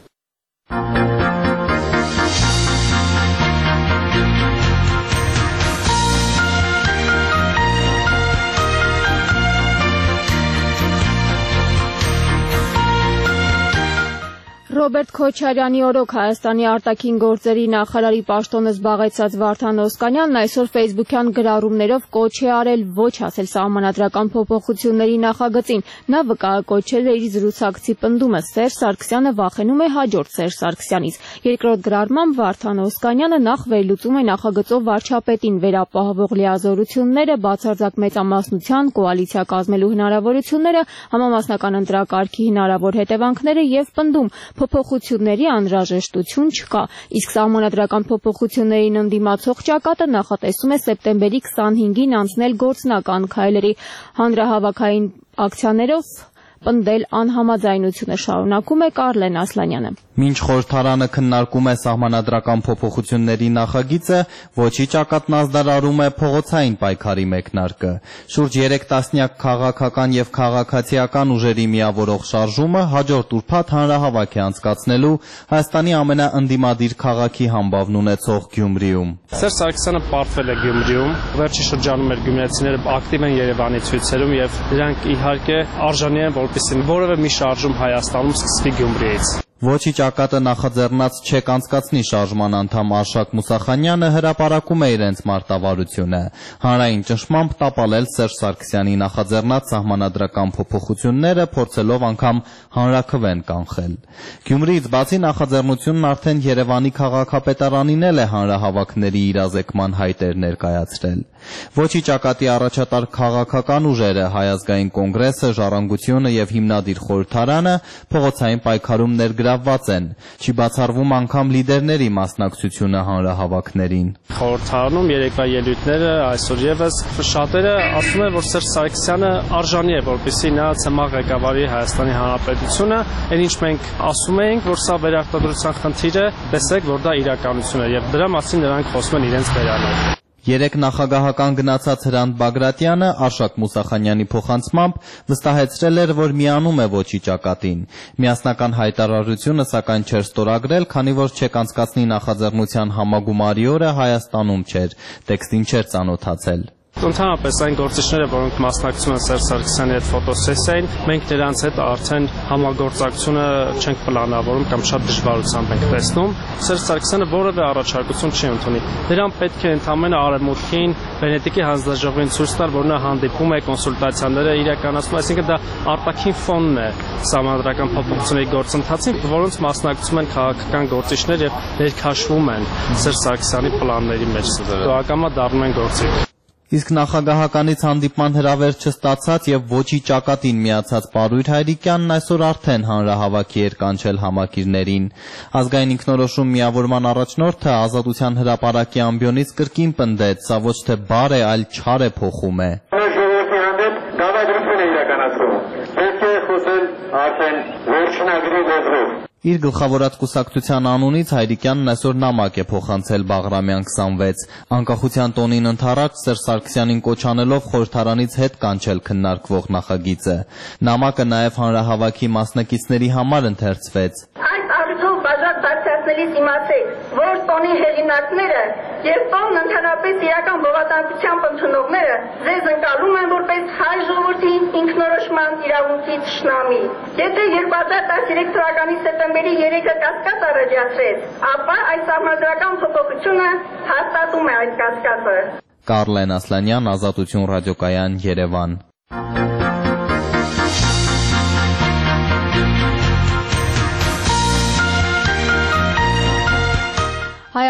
[SPEAKER 1] Ռոբերտ Քոչարյանի օրոք Հայաստանի արտաքին գործերի նախարարի պաշտոնը զբաղեցած Վարդան Օսկանյանն այսօր ֆեյսբուքյան գրառումներով կոչ է արել ոչ ասել սահմանադրական փոփոխությունների նախագծին։ Նա վկայակոչել է իր զրուցակցի պնդումը Սերժ Սարգսյանը վախենում է հաջորդ Սերժ Սարգսյանից։ Երկրորդ գրառմամբ Վարդան Օսկանյանը նախ վերլուծում է նախագծով վարչապետին վերապահովող լիազորությունները, բացարձակ մեծամասնության կոալիցիա կազմելու հնարավորությունները, համամասնական ընտրակարգի հնարավոր հետևանքները եւ պնդում փոփոխությունների անհրաժեշտություն չկա, իսկ սահմանադրական փոփոխություններին ընդդիմացող ճակատը նախատեսում է սեպտեմբերի քսանհինգին անցնել գործնական քայլերի հանրահավաքային ակցիաներով պնդել անհամաձայնությունը, շարունակում է Կարլեն Ասլանյանը։
[SPEAKER 13] Մինչ խորհրդարանը քննարկում է սահմանադրական փոփոխությունների նախագիծը, ոչի ճակատն ազդարարում է փողոցային պայքարի մեկնարկը։ Շուրջ երեք տասնյակ քաղաքական եւ քաղաքացիական ուժերի միավորող շարժումը հաջորդ ուրբաթ հանրահավաք է անցկացնելու Հայաստանի ամենաընդդիմադիր քաղաքի համբավն ունեցող Գյումրիում։
[SPEAKER 14] Սերժ Սարգսյանը պարտվել է Գյումրիում, վերջի շրջանում էր գյումրեցիները ակտիվ են Երևանի ցույցերում եւ դրանք իհարկե արժանի են, որպեսզի որևէ մի շարժում Հայաստանում սկսվի Գյումրիից։
[SPEAKER 13] Ոչի ճակատը նախաձեռնած չեք անցկացնի շարժման անդամ Արշակ Մուսախանյանը հրապարակում է իրենց մարտավարությունը։ Հանրային ճնշմամբ տապալել Սերժ Սարգսյանի նախաձեռնած սահմանադրական փոփոխությունները, փորձելով անգամ հանրաքվեն կանխել։ Գյումրիից բացի նախաձեռնությունն արդեն Երևանի քաղաքապետարանին էլ է հանրահավաքների իրազեկման հայտեր ներկայացրել։ Ոչի ճակատի առաջատար քաղաքական ուժերը Հայ ազգային կոնգրեսը, Ժառանգությունը եւ հիմնադիր խորհրդարանը փողոցային պայքարում ներգրավված են։ Չի բացառվում անգամ լիդերների մասնակցությունը հանրահավաքներին։
[SPEAKER 14] Խորհրդարանում երեկվա ելույթները այսօր եւս շատերը ասում են, որ Սերժ Սարգսյանը արժանի է, որպեսզի նա ցմահ ղեկավարի Հայաստանի Հանրապետությունը, այն ինչ մենք ասում էինք, որ սա վերարտադրության խնդիր է, տեսեք, որ դա իրականություն է եւ դրա մասին նրանք խոսում են իրենց բերանով։
[SPEAKER 13] Երեք նախագահական գնացած Հրանտ Բագրատյանը Արշակ Մուսախանյանի փոխանցմամբ վստահեցրել էր, որ միանում է ոչի ճակատին։ Միասնական հայտարարությունը սակայն չէր ստորագրել, քանի որ չեք անցկացնի նախաձեռնության համագումարի օրը Հայաստանում չէր, տեքստին չէր ծանոթացել։
[SPEAKER 14] Ընդհանրապես այն գործիչները, որոնք մասնակցում են Սերժ Սարգսյանի հետ ֆոտոսեսիային, մենք նրանց հետ արդեն համագործակցությունը չենք պլանավորում կամ շատ դժվարությամբ ենք տեսնում։ Սերժ Սարգսյանը որևէ առաջարկություն չի ընդունի։ Նրան պետք է ընդամենը արևմուտքին Վենետիկի հանձնաժողովին ցույց տալ, որ նա հանդիպում է, կոնսուլտացիաները իրականացնում, այսինքն դա արտաքին ֆոնն է սահմանադրական փոփոխությունների գործընթացին, որոնց մասնակցում են քաղաքական գործիչներ եւ ներքաշվում են Սերժ Սարգսյանի պլանների մեջ։ Ակամա դառնում են գործիք։
[SPEAKER 13] Իսկ նախագահականից հանդիպման հրավեր չստացած եւ ոչի ճակատին միացած Պարույր Հայրիկյանն այսօր արդեն հանրահավաքի էր կանչել համակիրներին։ Ազգային ինքնորոշում միավորման առաջնորդը Ազատության հրապարակի ամբիոնից կրկին պնդեց, սա ոչ թե բար է, այլ չար է փոխում է։
[SPEAKER 15] Ժողովրդի հանդեպ դավադրություն է իրականացվում։ Պետք է խոսել արդեն վերջնագրի ոճով։
[SPEAKER 13] Իր գլխավորած կուսակցության անունից Հայրիկյանն այսօր նամակ է փոխանցել Բաղրամյան քսանվեց։ Անկախության տոնին ընդառաջ Սերժ Սարգսյանին կոչ անելով խորհրդարանից հետ կանչել քննարկվող նախագիծը։ Նամակը նաև հանրահավաքի մասնակիցների համար ընթերցվեց։
[SPEAKER 16] Այս առիթով բաժակ բարձրացնելիս իմացեք, որ տոնի հեղինակները եւ տոնն ընդհանրապես իրական բովանդակությամբ ընդունողները ձեզ ընկալում են որպես հայ ժողովրդի ինքնորոշման իրավունքի թշնամի։ Եթե երկու հազար տասներեք թվականի սեպտեմբերի երեքը կասկած առաջացրեց, ապա այս սահմանադրական փոփոխությունը հաստատում է այդ կասկածը։
[SPEAKER 13] Կարլեն Ասլանյան, Ազատություն ռադիոկայան, Երևան։
[SPEAKER 1] Հայ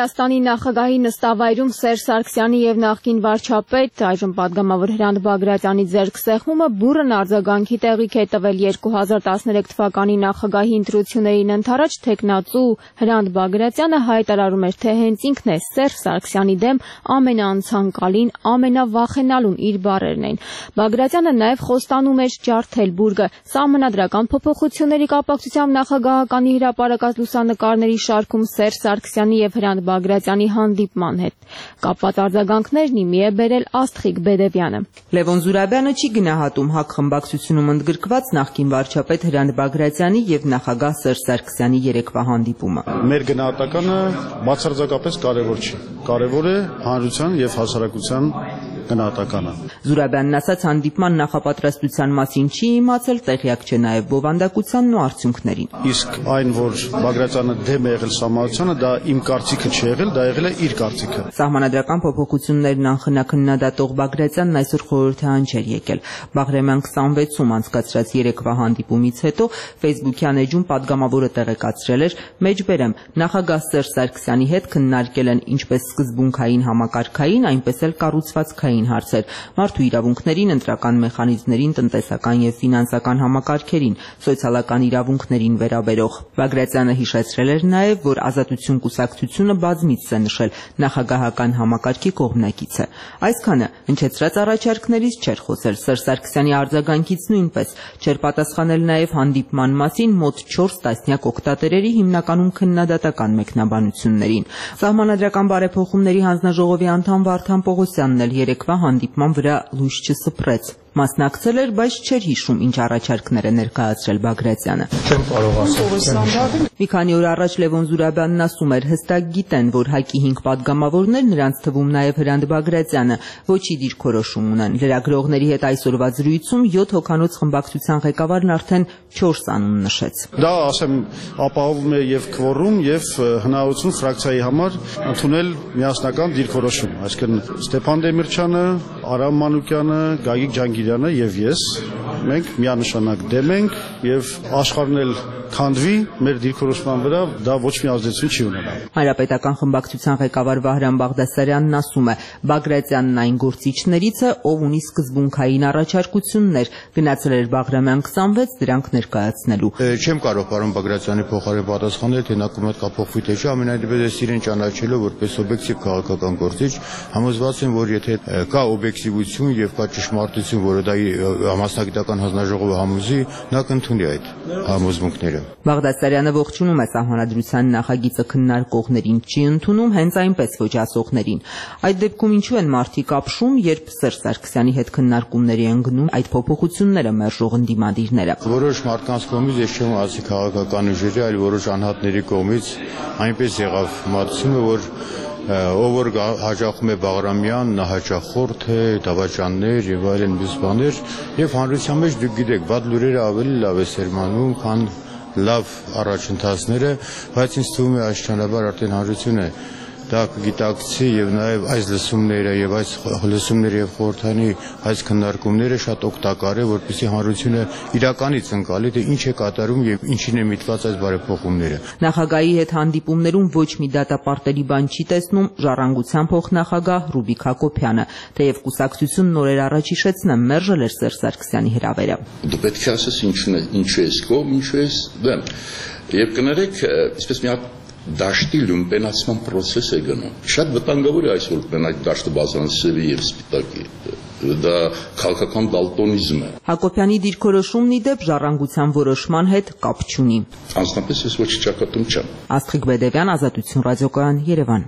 [SPEAKER 1] Հայաստանի նախագահի նստավայրում Սերժ Սարգսյանի եւ նախկին վարչապետ այժմ падգամավոր Հրանտ Բագրատյանի ձեռքսեղմումը բուռն արձագանքի տեղիք է տվել երկու հազար տասներեք թվականի նախագահի ընտրություններին ընդառաջ թեկնածու Հրանտ Բագրատյանը հայտարարում էր, թե հենց ինքն է Սերժ Սարգսյանի դեմ ամենաանցանկալին, ամենավախենալուն իր բառերն են։ Բագրատյանը նաեւ խոստանում էր ջարդել բուրգը սահմանադրական փոփոխությունների կապակցությամբ նախագահականի հրապարակած լուսանկարների շարքում Սերժ Սարգսյանի եւ Հրանտ Բագրատյանի հանդիպման հետ կապված արձագանքներն իմի է բերել Աստղիկ Բեդևյանը։
[SPEAKER 17] Լևոն Զուրաբյանը չի գնահատում ՀԱԿ խմբակցությունում ընդգրկված նախկին վարչապետ Հրանտ Բագրատյանի եւ նախագահ Սերժ Սարգսյանի երեկվա հանդիպումը։
[SPEAKER 18] Մեր գնահատականը բացարձակապես կարևոր չի։ Կարևոր է հանրության եւ հասարակության գնահատականը։
[SPEAKER 17] Զուրաբյանն ասաց, հանդիպման նախապատրաստության մասին չի իմացել, տեղյակ չէ նաեւ բովանդակությանն ու արդյունքներին։
[SPEAKER 18] Իսկ այն, որ Բագրատյանը դեմ է եղել սահմանությանը, դա իմ կարծիքը չի եղել, դա եղել է իր կարծիքը։
[SPEAKER 17] Սահմանադրական փոփոխություններն անխնա քննադատող Բագրատյանն այսօր խորհրդահան չէր եկել։ Բաղրամյան քսանվեցում անցկացրած երեկվա հանդիպումից հետո Facebook-յան էջում падգամավորը տեղեկացրել էր. «Մեջբերեմ, նախագահ Սերժ Սարգսյանի հետ քննարկել են ինչպես սկզբունքային համակարգային, այնպես էլ կառուցվածքային հարցեր, մարդու իրավունքներին, ընտրական մեխանիզմներին, տնտեսական եւ ֆինանսական համակարգերին, սոցիալական իրավունքներին վերաբերող»։ Բագրատյանը հիշեցրել էր նաեւ, որ Ազատություն կուսակցությունը բազմիցս է նշել նախագահական համակարգի կողմնակից է։ Այսքանը հնչեցրած առաջարկներից չէր խոսել, Սերժ Սարգսյանի արձագանքից նույնպես չէր պատասխանել նաեւ հանդիպման մասին մոտ չորս տասնյակ օգտատերերի հիմնականում քննադատական մեկնաբանություններին։ Սահմանադրական բարեփոխումների հանձնաժողովի անդամ Վարդան Պողոսյանն էլ երեկվա հանդիպման վրա լույս չսփռեց։ Մասնակցել էր, բայց չէր հիշում, ինչ առաջարկներ է ներկայացրել Բագրատյանը։
[SPEAKER 18] Չեմ կարող ասել։
[SPEAKER 17] Մի քանի օր առաջ Լևոն Զուրաբյանն ասում էր, հստակ գիտեն, որ ՀԱԿ-ի հինգ падգամավորներ, նրանց թվում նաև Հրանտ Բագրատյանը, ոչի դիրքորոշում ունեն։ Լրագրողների հետ այսօրվա զրույցում յոթ հոգանոց խմբակցության ղեկավարն արդեն չորս անուն նշեց։
[SPEAKER 18] Դա, ասեմ, ապահովում է եւ քվորում եւ հնարավորություն ֆրակցիայի համար ընդունել միասնական դիրքորոշում, այսինքն Ստեփան Դեմիրճյանը, Արամ Մանուկյանը, Գագիկ Ջանգիրյանը եւ ես մենք միանշանակ դեմ ենք եւ աշխարհն էլ քանդվի մեր դիրքորոշման վրա, դա ոչ մի ազդեցություն չի ունենա։
[SPEAKER 17] Հանրապետական խմբակցության ղեկավար Վահրամ Բաղդասարյանն ասում է, Բագրատյանն այն գործիչներից է, ով ունի սկզբունքային առաջարկություններ, գնացել էր Բաղրամյան քսանվեց դրանք ներկայացնելու։
[SPEAKER 19] Չեմ կարող պարոն Բագրատյանի փոխարեն պատասխանել, թե նա կոմետ կփոխվի թե չէ, ամենայնիվեզ ես իրեն ճանաչելով որպես օբյեկտիվ քաղաքական գործիչ, համոզված եմ, որ եթե կա օբյեկտիվություն եւ կա ճշմարտություն, որը դա համասնագիտական հանձնաժողովը համոզի, նա կընդունի այդ համոզմունքները։
[SPEAKER 17] Բաղդասարյանը ողջունում է սահմանադրության նախագիծը քննարկողներին, չի ընդունում հենց այնպես ոչ ասողներին։ Այդ դեպքում ինչու են մարդիկ ապշում, երբ Սերժ Սարգսյանի հետ քննարկումների են գնում այդ փոփոխությունները մերժող ընդդիմադիրները։
[SPEAKER 19] Որոշ մարդկանց կողմից, ես չեմ ասի քաղաքական ուժերի, այլ որոշ անհատների կողմից այնպես եղավ մատուցումը, որ ով որ հաջողում է Բաղրամյան, նա հաճախորդ է, դավաճաններ եւ այլն մյուս բաներ, եւ հանրության մեջ դուք գիտեք, բադ լուրերը ավելի լավ է սերմանում, քան լավ առաջընթացները, բայց ինձ թվում է աստիճանաբար արդեն հանրությունը դա կգիտակցի եւ նաեւ այս լսումները եւ այս լսումները եւ խորհրդանի այս քննարկումները շատ օգտակար է, որպեսզի հանրությունը իրականից ընկալի, թե ինչ է կատարում եւ ինչին է միտված այս բարեփոխումները։
[SPEAKER 17] Նախագահի հետ հանդիպումներում ոչ մի դատապարտելի բան չի տեսնում ժառանգության փոխնախագահ Ռուբիկ Հակոբյանը, թեև կուսակցությունն նորեր առաջ հիշեցնեմ մերժել էր Սերժ Սարգսյանի հրավերը։
[SPEAKER 20] Դու պետք է ասես ինչն է, ինչ է սկով, ինչ է դեմ։ Եվ կներեք, այսպես մի հատ դաշտի լումպենացման process է գնում։ Շատ վտանգավոր է այսօր մենակ դաշտը բազանսերի եւ սպիտակի։ Դա քաղաքական դալտոնիզմ է։
[SPEAKER 17] Հակոբյանի դիրքորոշումն ի դեպ ժառանգության որոշման հետ կապ չունի։
[SPEAKER 20] Անձնապես ես ոչ ճակատում չեմ։
[SPEAKER 17] Աստղիկ Բեդևյան, Ազատություն ռադիոկայան, Երևան։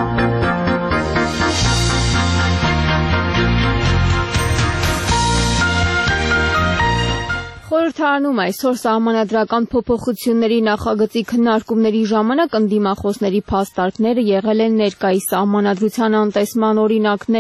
[SPEAKER 1] Խորհրդարանում այսօր սահմանադրական փոփոխությունների նախագծի քննարկումների ժամանակ ընդդիմախոսների փաստարկները եղել են ներկայիս սահմանադրության անտեսման օրինակները։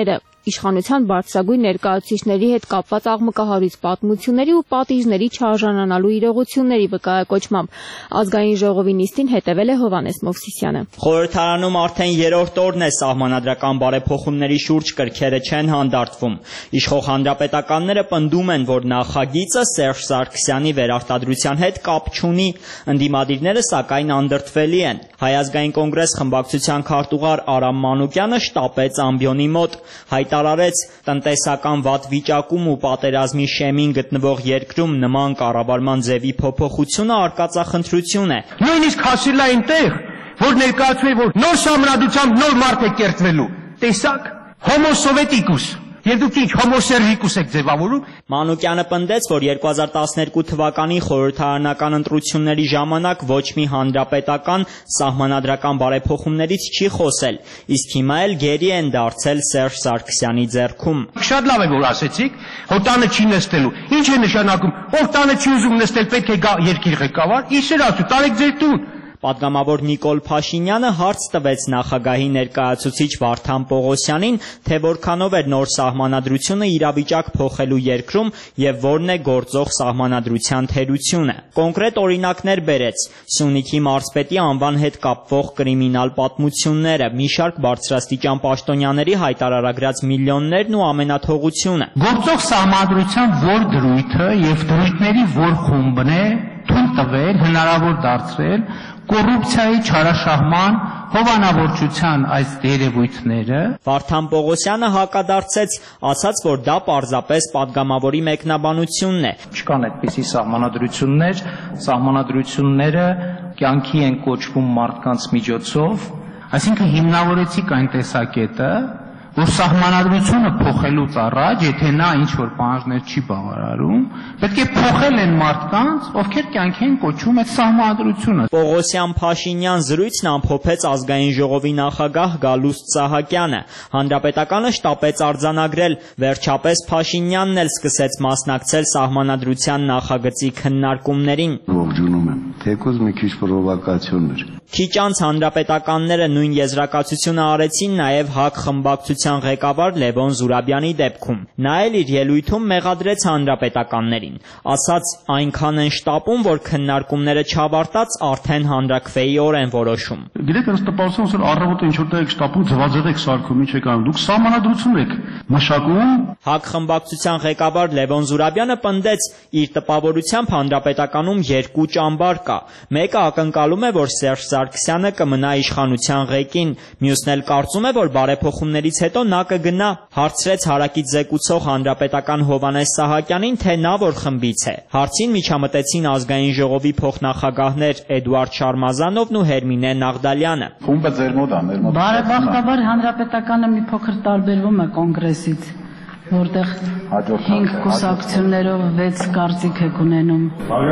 [SPEAKER 21] իշխանության բարձրագույն ներկայացուցիչների հետ կապված աղմկահարույց պատմությունների ու պատիժների չարժանանալու իրողությունների վկայակոչմամբ։ Ազգային ժողովի նիստին հետևել է Հովհաննես Մովսիսյանը։
[SPEAKER 22] Խորհրդարանում արդեն երրորդ օրն է սահմանադրական բարեփոխումների շուրջ կրքերը չեն հանդարտվում։ Իշխող հանրապետականները պնդում են, որ նախագիծը Սերժ Սարգսյանի վերարտադրության հետ կապ չունի, ընդդիմադիրները սակայն անդրդվելի են։ Հայ ազգային կոնգրես խմբակցության քարտուղար Արամ Մանուկյանը շտապեց ամբիոնի մոտ, հայտարարեց տնտեսական վատ վիճակում ու պատերազմի շեմին գտնվող երկրում նման կառավարման ձևի փոփոխությունը արկածախնդրություն է։
[SPEAKER 3] Նույնիսկ հասել է այնտեղ, որ ներկայացվում է, որ նոր համանդությամբ նոր մարդ է կերտվելու։ Տեսակ, հոմո սովետիկուս։ Եվ դուք ինչ հոմոսերվիկուս եք ձևավորում։
[SPEAKER 22] Մանուկյանը պնդեց, որ երկու հազար տասներկու թվականի խորհրդարանական ընտրությունների ժամանակ ոչ մի հանրապետական սահմանադրական բարեփոխումներից չի խոսել, իսկ հիմա էլ գերի են դարձել Սերժ Սարգսյանի ձեռքում։
[SPEAKER 3] Շատ լավ է, որ ասեցիք, որ տանը չի նստելու։ Ինչ է նշանակում, ով տանը չի ուզում նստել, պետք է գա երկիր ղեկավար, իսեր ասու, տանեք ձեր տուն։
[SPEAKER 22] Պատգամավոր Նիկոլ Փաշինյանը հարց տվեց նախագահի ներկայացուցիչ Վարդան Պողոսյանին, թե որքանով էր նոր սահմանադրությունը իրավիճակ փոխելու երկրում եւ որն է գործող սահմանադրության թերությունը։ Կոնկրետ օրինակներ բերեց Սյունիքի մարզպետի անվան հետ կապվող կրիմինալ պատմությունները, մի շարք բարձրաստիճան պաշտոնյաների հայտարարագրած միլիոններն ու ամենաթողությունը։
[SPEAKER 3] Գործող սահմանադրության որ դրույթը եւ դրույթների որ խումբն է թույլ տվել, հնարավոր դարձրել կոռուպցիայի չարաշահման հովանավորչության այս երևույթները։
[SPEAKER 22] Վարդան Պողոսյանը հակադարձեց, ասաց, որ դա պարզապես պատգամավորի մեկնաբանությունն է։
[SPEAKER 3] Չկան այդպիսի սահմանադրություններ, սահմանադրությունները կյանքի են կոչվում մարդկանց միջոցով, այսինքն հիմնավորեցիք այն տեսակետը, որ սահմանադրությունը փոխելուց առաջ, եթե նա ինչ-որ պահանջներ չի բավարարում, պետք է փոխել են մարդկանց, ովքեր կյանքի են կոչվում այդ սահմանադրությունը։
[SPEAKER 22] Պողոսյան-Փաշինյան զրույցն ամփոփեց ազգային ժողովի նախագահ Գալուստ Սահակյանը։ Հանրապետականը շտապեց արձանագրել, վերջապես Փաշինյանն էլ սկսեց մասնակցել սահմանադրության նախագծի քննարկումներին։
[SPEAKER 23] Ողջունում եմ, թեկուզ մի քիչ պրովոկացիոն էր։
[SPEAKER 22] Քիչ անց հանրապետականները նույն եզրակացությունը արեցին նաև ՀԱԿ խմբակցության ղեկավար Լևոն Զուրաբյանի դեպքում։ Նա էլ իր ելույթում մեղադրեց հանրապետականներին, ասաց այնքան են շտապում, որ քննարկումները չավարտած արդեն հանրաքվեի օր են որոշում։
[SPEAKER 18] Գիտեք, ըստ տպավորության, որ առավոտը ինչ որտեղ եք շտապում, ձվածեղ եք սարքում, ինչ եք անում։ Դուք սահմանադրություն եք մշակում։
[SPEAKER 22] ՀԱԿ խմբակցության ղեկավար Լևոն Զուրաբյանը պնդեց, իր տպավորությամբ հանրապետականում երկու ճամբար կա։ Մեկը ակնկալում է, որ Սերժ Սարգսյանը կմնա իշխանության ղեկին, մյուսն էլ կարծում է, որ բարեփոխումներից հետո նա կգնա։ Հարցրեց հարակից զեկուցող հանրապետական Հովհաննես Սահակյանին, թե նա որ խմբից է։ Հարցին միջամտեցին ազգային ժողովի փոխնախագահներ Էդուարդ Շարմազանովն ու Հերմինե Նաղդալյանը։
[SPEAKER 18] Խումբը ձեր մոտ է, մեր մոտ։
[SPEAKER 24] Բարեբախտաբար հանրապետականը մի փոքր տարբերվում է կոնգրեսից, որտեղ հինգ կուսակցություններով վեց կարծիք եք ունենում։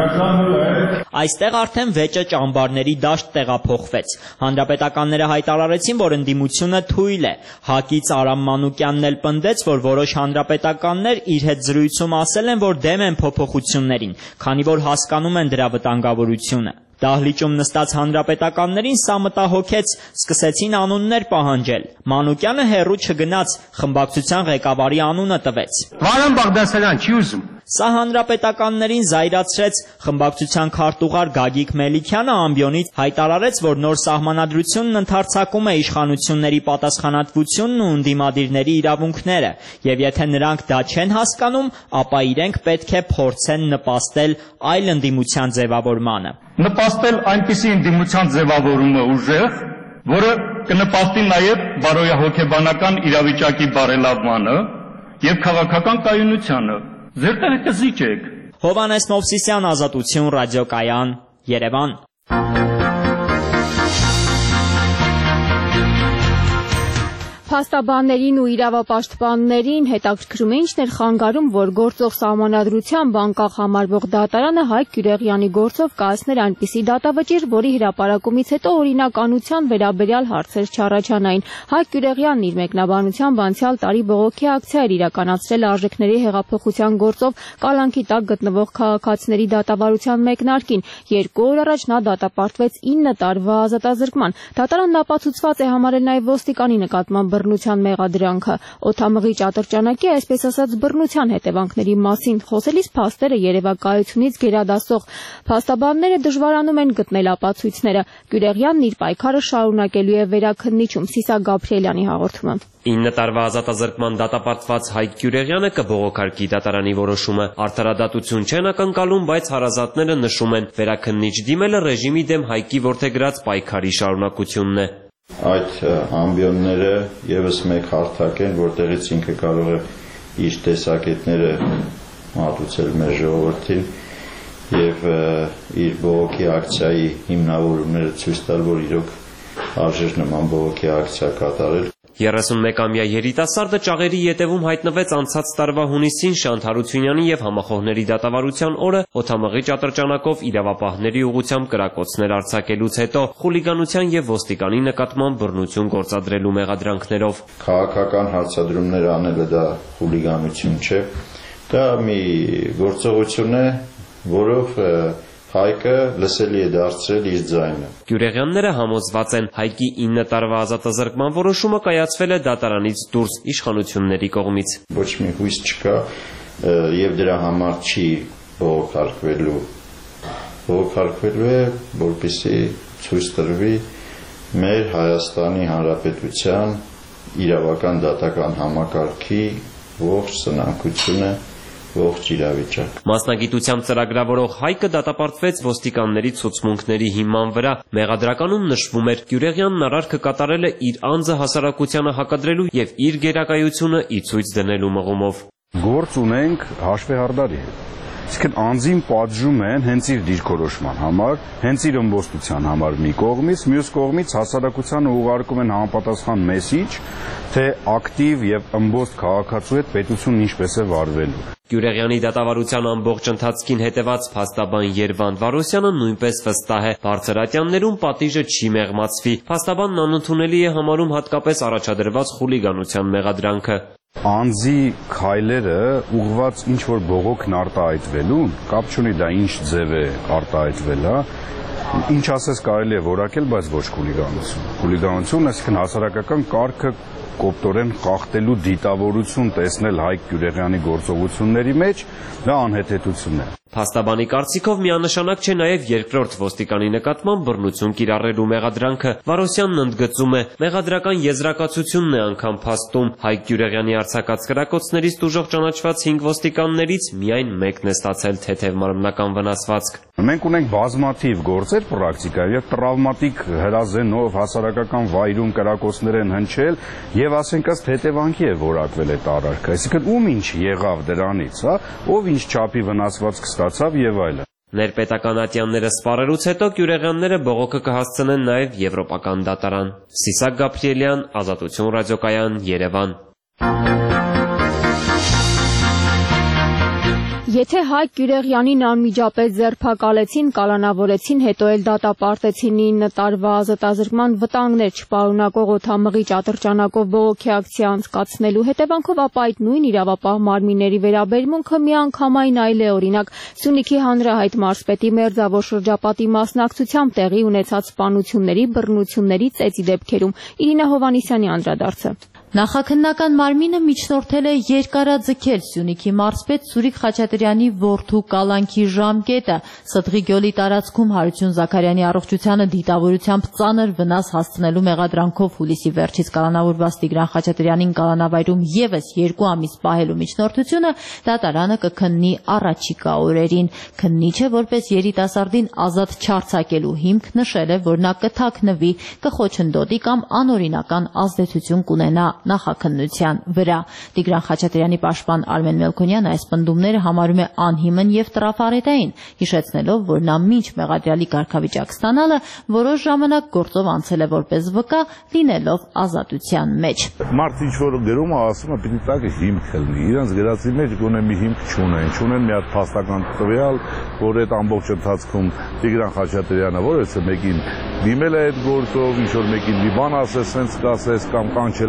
[SPEAKER 22] Այստեղ արդեն վեճը ճամբարների դաշտ տեղափոխվեց։ Հանրապետականները հայտարարեցին, որ ընդդիմությունը թույլ է։ ՀԱԿ-ից Արամ Մանուկյանն էլ պնդեց, որ որոշ հանրապետականներ իր հետ զրույցում ասել են, որ դեմ են փոփոխություններին, քանի որ հասկանում են դրա վտանգավորությունը։ Դահլիճում նստած հանրապետականներին սա մտահոգեց, սկսեցին անուններ պահանջել։ Մանուկյանը հեռու չգնաց, խմբակցության ղեկավարի անունը տվեց։
[SPEAKER 3] Վարան Բաղդասարյան չի ուզում։
[SPEAKER 22] Սա հանրապետականներին զայրացրեց։ Խմբակցության քարտուղար Գագիկ Մելիքյանը ամբիոնից հայտարարեց, որ նոր սահմանադրությունն ընդարձակում է իշխանությունների պատասխանատվությունն ու ընդդիմադիրների իրավունքները, եւ եթե նրանք դա չեն հասկանում, ապա իրենք պետք է փորձեն նպաստել այլ ընդդիմության ձևավորմանը։
[SPEAKER 3] Նպաստել այնպիսի ընդդիմության ձևավորումը ուժեղ, որը կնպաստի նաև բարոյահոգեբանական իրավիճակի բարելավմանը եւ քաղաքական կայունությանը։ Ձեր տեղը կզիջեք։
[SPEAKER 22] Հովհաննես Մովսիսյան, Ազատություն, ռադիոկայան, Երևան։
[SPEAKER 21] Փաստաբաններին ու իրավապաշտպաններին հետաքրքրում է ինչն էր խանգարում, որ գործող սահմանադրությամբ անկախ համարվող դատարանը Հայկ Գյուրեղյանի գործով կայացներ այնպիսի դատավճիռ, որի հրապարակումից հետո օրինականության վերաբերյալ հարցեր չառաջանային։ Հայկ Գյուրեղյանն իր մեկնաբանությամբ անցյալ տարի բողոքի ակցիա էր իրականացրել արժեքների հեղափոխության գործով կալանքի տակ գտնվող քաղաքացիների դատավարության մեկնարկին։ Երկու օր առաջ նա դատապարտվեց ինը տարվա ազատազրկման։ Դատարանն ապացուցված է համարել նաև ոստիկանի նկատմամբ բռնության մեղադրանքը։ Օդամղիչ ատրճանակի այսպես ասած բռնության հետևանքների մասին խոսելիս փաստերը երևակայությունից գերադասող փաստաբանները դժվարանում են գտնել ապացույցները։ Գյուրեղյանն իր պայքարը շարունակելու է վերաքննիչում։ Սիսակ Գաբրիելյանի հաղորդումը։
[SPEAKER 2] ինը տարվա ազատազրկման դատապարտված Հայկ Գյուրեղյանը կբողոքարկի դատարանի որոշումը։ Արդարադատություն չեն ակնկալում, բայց հարազատները նշում են, վերաքննիչ դիմելը ռեժիմի դեմ Հայկի որդեգրած պայքարի շարունակությունն է։
[SPEAKER 5] Այդ ամբիոնները եւս մեկ հարթակ են, որտեղից ինքը կարող է իր տեսակետները մատուցել մեր ժողովրդին եւ իր բողոքի ակցիայի հիմնավորումները ցույց տալ, որ իրոք արժեր նման բողոքի ակցիա կատարել։
[SPEAKER 2] երեսունմեկամյա երիտասարդը ճաղերի ետևում հայտնվեց անցած տարվա հունիսին Շանթ Հարությունյանի եւ համախոհների դատավարության օրը օդամղիչ ատրճանակով իրավապահների ուղղությամբ կրակոցներ արձակելուց հետո խուլիգանության եւ ոստիկանի նկատմամբ բռնություն գործադրելու մեղադրանքներով։
[SPEAKER 5] Քաղաքական հարցադրումներ անելը դա խուլիգանություն չէ, դա մի գործողություն է, որով Հայկը լսելի է դարձրել իր ձայնը։
[SPEAKER 2] Գյուրեղյանները համոզված են, Հայկի ինը տարվա ազատազրկման որոշումը կայացվել է դատարանից դուրս իշխանությունների կողմից։
[SPEAKER 5] Ոչ մի հույս չկա եւ դրա համար չի բողոքարկվելու։ Բողոքարկվելու է, որպեսզի ցույց տրվի մեր Հայաստանի Հանրապետության իրավական դատական համակարգի ողջ սնանկությունը ողջ իրավիճակ։
[SPEAKER 2] Մասնագիտությամբ ծրագրավորող Հայկը դատապարտվեց ոստիկանների ցուցմունքների հիման վրա։ Մեղադրականում նշվում էր Գյուրեղյանն արարքը կատարել է իր անձը հասարակությանը հակադրելու եւ իր գերակայությունը ի ցույց դնելու մղումով։
[SPEAKER 10] Գործ ունենք հաշվեհարդարի հետ։ Իսկ անձին պատժում են հենց իր դիրքորոշման համար, հենց իր ըմբոստության համար մի կողմից, մյուս կողմից հասարակությանը ուղարկում են համապատասխան մեսիջ, թե ակտիվ եւ ըմբոստ քաղաքացու հետ պետությունն ինչպես է վարվելու։
[SPEAKER 2] Գյուրեղյանի դատավարության ամբողջ ընթացքին հետևած փաստաբան Երվանդ Վարոսյանը նույնպես վստահ է, բարձրատյաններում պատիժը չի մեղմացվի։ Փաստաբանն անընդունելի է համարում հատկապես առաջադրված խուլիգանության մեղադրանքը։
[SPEAKER 10] Անձի քայլերը ուղղված ինչ որ բողոքն արտահայտվելուն, կապ չունի դա ինչ ձև է արտահայտվել, հա, ինչ ասես կարելի է որակել, բայց ոչ խուլիգանություն։ Խուլիգանություն, այսինքն հասարակական կարգը կոպտորեն խախտելու դիտավորություն տեսնել Հայկ Գյուրեղյանի գործողությունների մեջ, դա անհեթեթություն է։
[SPEAKER 2] Փաստաբանի կարծիքով միանշանակ չէ նաև երկրորդ ոստիկանի նկատմամբ բռնություն կիրառելու մեղադրանքը։ Վարոսյանն ընդգծում է, մեղադրական եզրակացությունն է անգամ փաստում։ Հայկ Գյուրեղյանի արձակած կրակոցներից տուժող ճանաչված հինգ ոստիկաններից միայն մեկն է ստացել թեթև մարմնական վնասվածք։
[SPEAKER 10] Մենք ունենք բազմաթիվ գործեր պրակտիկայով եւ տրավմատիկ հրազենով հասարակական վայրում կրակոցներ են հնչել եւ ասենք ըստ հետևանքի է որակվել այդ արարքը։ Այսինքն ում ինչ եղավ դրանից, հա, ով ինչ չափի վնասվածք ստացավ եւ այլն։
[SPEAKER 2] Ներպետական ատյանները սպառելուց հետո Գյուրեղյանները բողոքը կհասցնեն նաև եվրոպական դատարան։ Սիսակ Գաբրիելյան, Ազատություն ռադիոկայան, Երևան։
[SPEAKER 21] Եթե Հայկ Գյուրեղյանին անմիջապես ձերբակալեցին, կալանավորեցին, հետո էլ դատապարտեցին ինը տարվա ազատազրկման վտանգներ չպարունակող օդամղիչ ատրճանակով բողոքի ակցիա անցկացնելու հետևանքով, ապա այդ նույն իրավապահ մարմինների վերաբերմունքը միանգամայն այլ է, օրինակ Սյունիքի հանրահայտ մարզպետի մերձավոր շրջապատի մասնակցությամբ տեղի ունեցած սպանությունների, բռնությունների ծեծի դեպքերում։ Իրինա Հովանիսյանի անդրադարձը։
[SPEAKER 6] Նախաքննական մարմինը միջնորդել է երկարաձգել Սյունիքի մարզպետ Սուրիկ Խաչատրյանի որդու կալանքի ժամկետը։ Սդղի գյուղի տարածքում Հարություն Զաքարյանի առողջությանը դիտավորությամբ ծանր վնաս հասցնելու մեղադրանքով հուլիսի վերջից կալանավորված Տիգրան Խաչատրյանին կալանավայրում եւս երկու ամիս պահելու միջնորդությունը դատարանը կքննի առաջիկա օրերին։ Քննիչը որպես երիտասարդին ազատ չարձակելու հիմք նշել է, որ նա կթաքնվի, կխոչընդոտի կամ անօրինական ազդեցություն կունենա նախաքննության վրա։ Տիգրան Խաչատրյանի պաշտպան Արմեն Մելքոնյանը այս պնդումները համարում է անհիմն եւ տրաֆարետային, հիշեցնելով, որ նա մինչ մեղադրյալի կարգավիճակ ստանալը որոշ ժամանակ գործով անցել է որպես վկա, լինելով ազատության մեջ։
[SPEAKER 10] Մարդ ինչ որ գրում է, ասում է, պիտի տակը հիմք լինի, իրենց գրածի մեջ գոնե մի հիմք չունեն, չունեն մի հատ փաստական տվյալ, որ այդ ամբողջ ընթացքում Տիգրան Խաչատրյանը որևէ մեկին դիմել է այդ գործով, ինչ որ մեկին մի բան ասես, sense կասես կամ կանչել են չի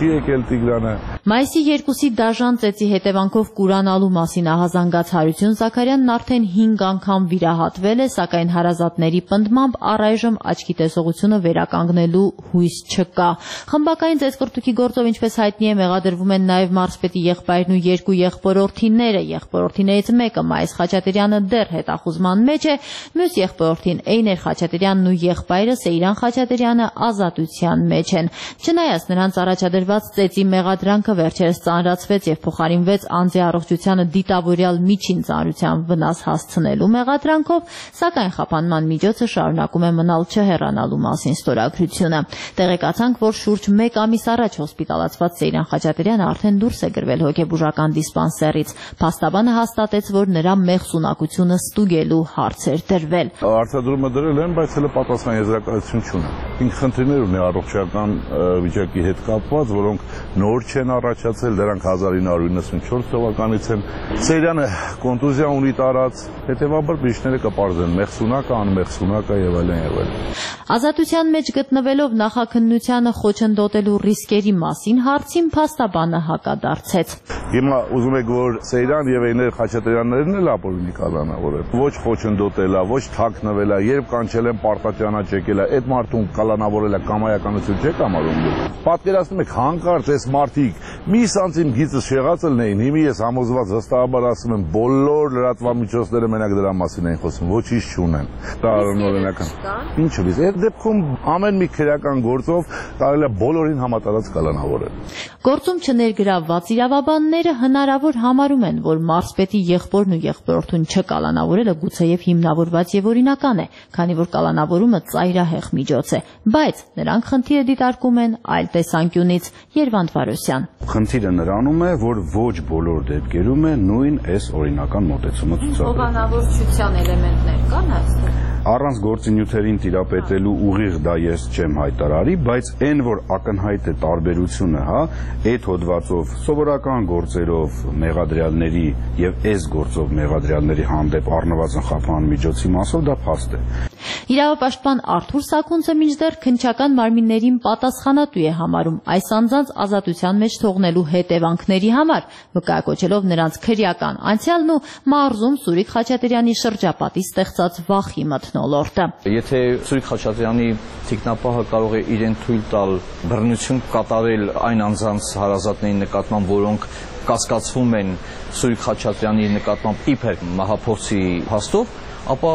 [SPEAKER 10] եկել Տիգրանը։
[SPEAKER 6] Մայիսի երկուսի դաժան ծեծի հետևանքով կուրանալու մասին ահազանգած Հարություն Զաքարյանն արդեն հինգ անգամ վիրահատվել է, սակայն հարազատների պնդմամբ առայժմ աչքի տեսողությունը վերականգնելու հույս չկա։ Խմբակային ծեծկռտուքի գործով, ինչպես հայտնի է, մեղադրվում են նաև մարզպետի եղբայրն ու երկու եղբորորդիները։ Եղբորորդիներից մեկը Մայիս Խաչատրյանը դեռ հետախուզման մեջ է, մյուս եղբորորդին Էյներ Խաչատրյանն ու եղբայրը Սեյրան Խաչատրյանը ազատության մեջ են։ Չնայած նրանց առաջադրված ծեծի մեղադրանքը վերջերս ծանրացվեց եւ փոխարինվեց անձի առողջությանը դիտավորյալ միջին ծանրության վնաս հասցնելու մեղադրանքով, սակայն խափանման միջոցը շարունակում է մնալ չհեռանալու մասին ստորագրությունը։ Տեղեկացանք, որ շուրջ մեկ ամիս առաջ հոսպիտալացված Սեյրան Խաչատրյանը արդեն դուրս է գրվել հոգեբուժական դիսպանսերից։ Փաստաբանը հաստատեց, որ նրա մեղսունակությունը ստուգելու հարց էր դրվել։
[SPEAKER 10] Արտադրումը դրել են, բայց հələ պատասխան եզրակացություն չունեն։ Ինք խնդիրներ ունի առողջական վիճակի հետ կապված, որոնք նոր չեն առաջացել, դրանք հազար ինը հարյուր իննսունչորս թվականից են։ Սեյրանը կոնտուզիա ունի տարած, հետևաբար բժիշկները կպարզեն մեղսունակը, անմեղսունակը եւ այլն եւ այլն։
[SPEAKER 6] Ազատության մեջ գտնվելով նախաքննությանը խոչընդոտելու ռիսկերի մասին հարցին փաստաբանը հակադարձեց։
[SPEAKER 10] Հիմա ուզում եք, որ Սեյրան եւ Էյներ Խաչատրյաններն էլ ապօրինի կալանավորեն։ Ոչ խոչընդոտելա, ոչ թաքնվելա, երբ կանչել են պարտաճանաչ եկելա, այդ մարդուն կալանավորելա կամայականություն չէ կամարում։ Պատկերացնում եք հանկարծ այս մարդիկ մի սանտիմ գիծը շեղածել էին, հիմա ես համոզված վստահաբար ասում եմ, բոլոր լրատվամիջոցները մենակ դրա մասին են խոսում, ոչինչ չունեն։ Դա օրինական։ Ինչու՞ իսկ այդ դեպքում ամեն մի քրեական գործով կարելի է բոլորին համատարած կալանավորել։
[SPEAKER 6] Գործում չներգրավված իրավաբանները հնարավոր համարում են, որ մարզպետի եղբորն ու եղբորորդուն չկալանավորելը գուցեև հիմնավորված եւ օրինական է, քանի որ կալանավորումը ծայրահեղ միջոց է, բայց նրանք խնդիրը դիտարկում են այլ տեսանկյունից։ Երվանդ Վարոսյան։
[SPEAKER 4] Խնդիրը նրանում է, որ ոչ բոլոր դեպքերում է նույն այս օրինական մոտեցումը ցուցաբերել։
[SPEAKER 6] Հովանավորչության էլեմենտներ կան այստեղ։
[SPEAKER 4] Առանց գործինյութերին տիրապետելու ուղիղ դա ես չեմ հայտարարի, բայց այն որ ակնհայտ է տարբերությունը, հա, այդ հոդվածով սովորական գործերով մեղադրյալների եւ այս գործով մեղադրյալների հանդեպ առնվազն խափան միջոցի մասով դա փաստ է։
[SPEAKER 6] Իրավապաշտպան Արթուր Սաքունցը մինչդեռ քննչական մարմիններին պատասխանատու է համարում այս անձանց ազատության մեջ թողնելու հետևանքների համար, վկայակոչելով նրանց քրեական անցյալն ու մարզում Սուրիկ Խաչատրյանի շրջապատի ստեղծած վախի մթնոլորտը։
[SPEAKER 7] Եթե Սուրիկ Խաչատրյանի թիկնապահը կարող է իրեն թույլ տալ բռնություն կատարել այն անձանց հարազատների նկատմամբ, որոնք կասկածվում են Սուրիկ Խաչատրյանի նկատմամբ իբր մահափորձի փաստով, ապա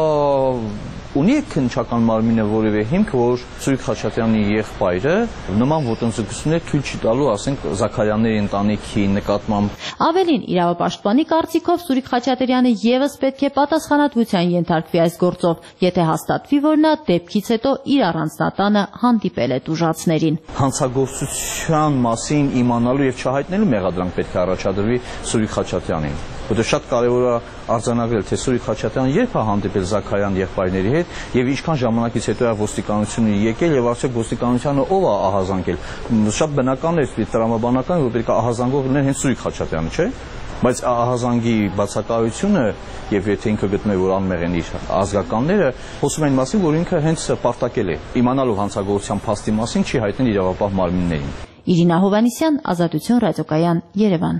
[SPEAKER 7] ունի եք քննչական մարմինը որևէ հիմք, որ Սուրիկ Խաչատրյանի եղբայրը նման ոտնձգություններ թույլ չի տալու, ասենք, Զաքարյանների ընտանիքի նկատմամբ։
[SPEAKER 6] Ավելին, իրավապաշտպանի կարծիքով Սուրիկ Խաչատրյանը եւս պետք է պատասխանատվության ենթարկվի այս գործով, եթե հաստատվի, որ նա դեպքից հետո իր առանձնատանը հանդիպել է տուժածներին։
[SPEAKER 7] Հանցագործության մասին իմանալու եւ չհայտնելու մեղադրանք պետք է առաջադրվի Սուրիկ Խաչատրյանին։ Որտեղ շատ կարևոր է արձանագրել, թե Սուրիկ Խաչատրյանը երբ է հանդիպել Զաքարյան եղբայրների հետ եւ ինչքան ժամանակից հետո է ոստիկանությունը եկել եւ արդյոք ոստիկանությանը ով է ահազանգել։ Շատ բնական է, տրամաբանական, որ պետք է ահազանգող լիներ հենց Սուրիկ Խաչատրյանը, չէ՞։ Բայց ահազանգի բացակայությունը եւ եթե ինքը գտնում է, որ անմեղ են իր ազգականները, խոսում են մասին, որ ինքը հենց պարտակել է։ Իմանալով հանցագործության փաստի մասին չի հայտնել իրավապահ մարմիններին։
[SPEAKER 6] Իրինա Հովանիսյան, Ազատություն, Ռադիոկայան, Երևան։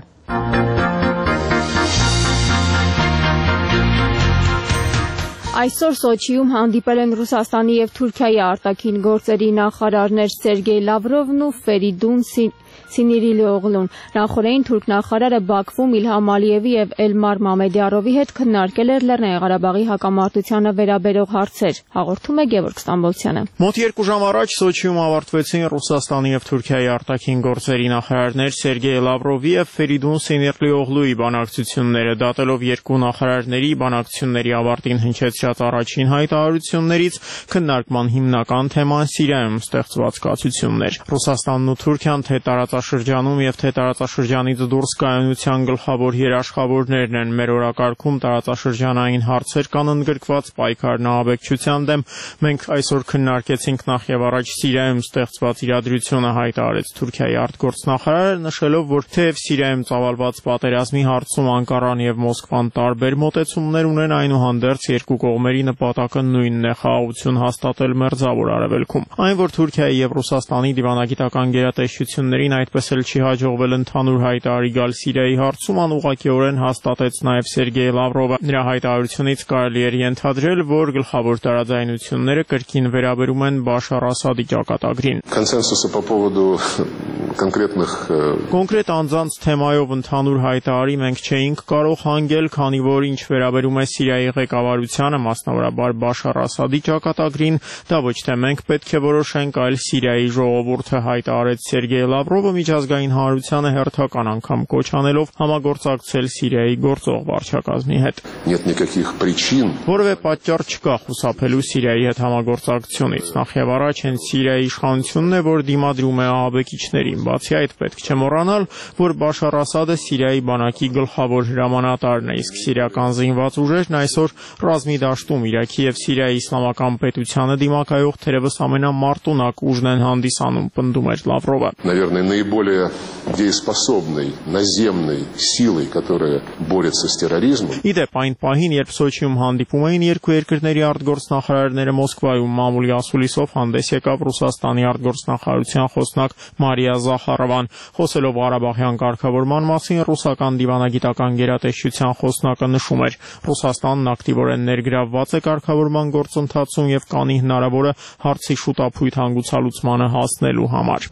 [SPEAKER 21] Այսօր Սոչիում հանդիպել են Ռուսաստանի եւ Թուրքիայի արտաքին գործերի նախարարներ Սերգեյ Լավրովն ու Ֆերիդուն Սինիրիլօղլուն։ Նախորդին թուրք նախարարը Բաքվում Իլհամ Ալիևի եւ Էլմար Մամեդյարովի հետ քննարկել էր Լեռնային Ղարաբաղի հակամարտությանը վերաբերող հարցեր։ Հաղորդում է Գևորգ Ստամբոլցյանը։
[SPEAKER 8] Մոտ երկու ժամ առաջ Սոչիում ավարտվեցին Ռուսաստանի եւ Թուրքիայի արտաքին գործերի նախարարներ Սերգեյ Լավրովի եւ Ֆերիդուն Սինիրիլօղլուի բանակցությունները, դատելով երկու նախարարների բանակցությունների ավարտին հնչեցրած առաջին հայտարարություններից քննարկման հիմնական թեման Սիրիայում ստեղծված կացություններ։ Ռուսաստանն ու Թուրքիան թե տարածաշրջանում եւ թե տարածաշրջանից դուրս կայունության գլխավոր երաշխավորներն են։ Մեր օրակարգում տարածաշրջանային հարցեր կան ընդգրկված պայքարն ահաբեկչության դեմ։ Մենք այսօր քննարկեցինք նախ եւ առաջ Սիրիայում ստեղծված իրադրությունը, հայտարարեց Թուրքիայի արտգործնախարարը, նշելով, որ թեև Սիրիայում ծավալված պատերազմի հարցում Անկարան եւ Մոսկվան տարբեր մոտեցումներ ունեն, այնուհանդերձ երկու կողմերի նպատակը նույնն է՝ խաղաղություն հաստատել Մերձավոր Արևելքում։ Այն, որ Թուրքիայի եւ Ռուսաստանի դիվանագիտական գերատեսչություններին այդ այդպես էլ չի հաջողվել ընդհանուր հայտարարի գալ Սիրիայի հարցում, անուղղակիորեն հաստատեց նաև Սերգեյ Լավրովը։ Նրա հայտարարությունից կարելի էր ենթադրել, որ գլխավոր տարաձայնությունները կրկին վերաբերում են Բաշար Ասադի ճակատագրին։
[SPEAKER 9] Консенсуса по поводу конкретных
[SPEAKER 8] Կոնկրետ անձանց թեմայով ընդհանուր հայտարարի մենք չէինք կարող հանգել, քանի որ ինչ վերաբերում է Սիրիայի ղեկավարությանը, մասնավորաբար Բաշար Ասադի ճակատագրին, դա ոչ թե մենք պետք է որոշենք, այլ Սիրիայի ժողովուրդը, հայտարարեց Սերգեյ Լավրովը միջազգային հանրությանը հերթական անգամ կոչ անելով համագործակցել Սիրիայի գործող վարչակազմի հետ։
[SPEAKER 9] Нет никаких причин.
[SPEAKER 8] Որևէ պատճառ չկա խուսափելու Սիրիայի հետ համագործակցությունից։ Նախ եւ առաջ հենց Սիրիայի իշխանությունն է, որ դիմադրում է ահաբեկիչներին։ Բացի այդ, պետք չէ մոռանալ, որ Բաշար Ասադը Սիրիայի բանակի գլխավոր հրամանատարն է, իսկ սիրիական զինված ուժերն այսօր ռազմի դաշտում Իրաքի եւ Սիրիայի իսլամական պետությանը դիմակայող թերևս ամենամարտունակ ուժն են հանդիսանում, պնդում էր Լավրովը։
[SPEAKER 9] Наверное, наиболее дееспособной наземной силой, которая борется с терроризмом.
[SPEAKER 8] Իդեպ այն պահին, երբ Սոչիում հանդիպում էին երկու երկրների արտգործնախարարները Մոսկվայում, մամուլի ասուլիսով հանդես եկավ Ռուսաստանի արտգործնախարարության խոսնակ Մարիա Զախարովան։ Խոսելով Ղարաբաղյան կարգավորման մասին, ռուսական դիվանագիտական գերատեսչության խոսնակը նշում էր. Ռուսաստանն ակտիվորեն ներգրավված է կարգավորման գործընթացում եւ կանի հնարավորը հարցի շուտափույթ հանգուցալուծմանը հասնելու համար։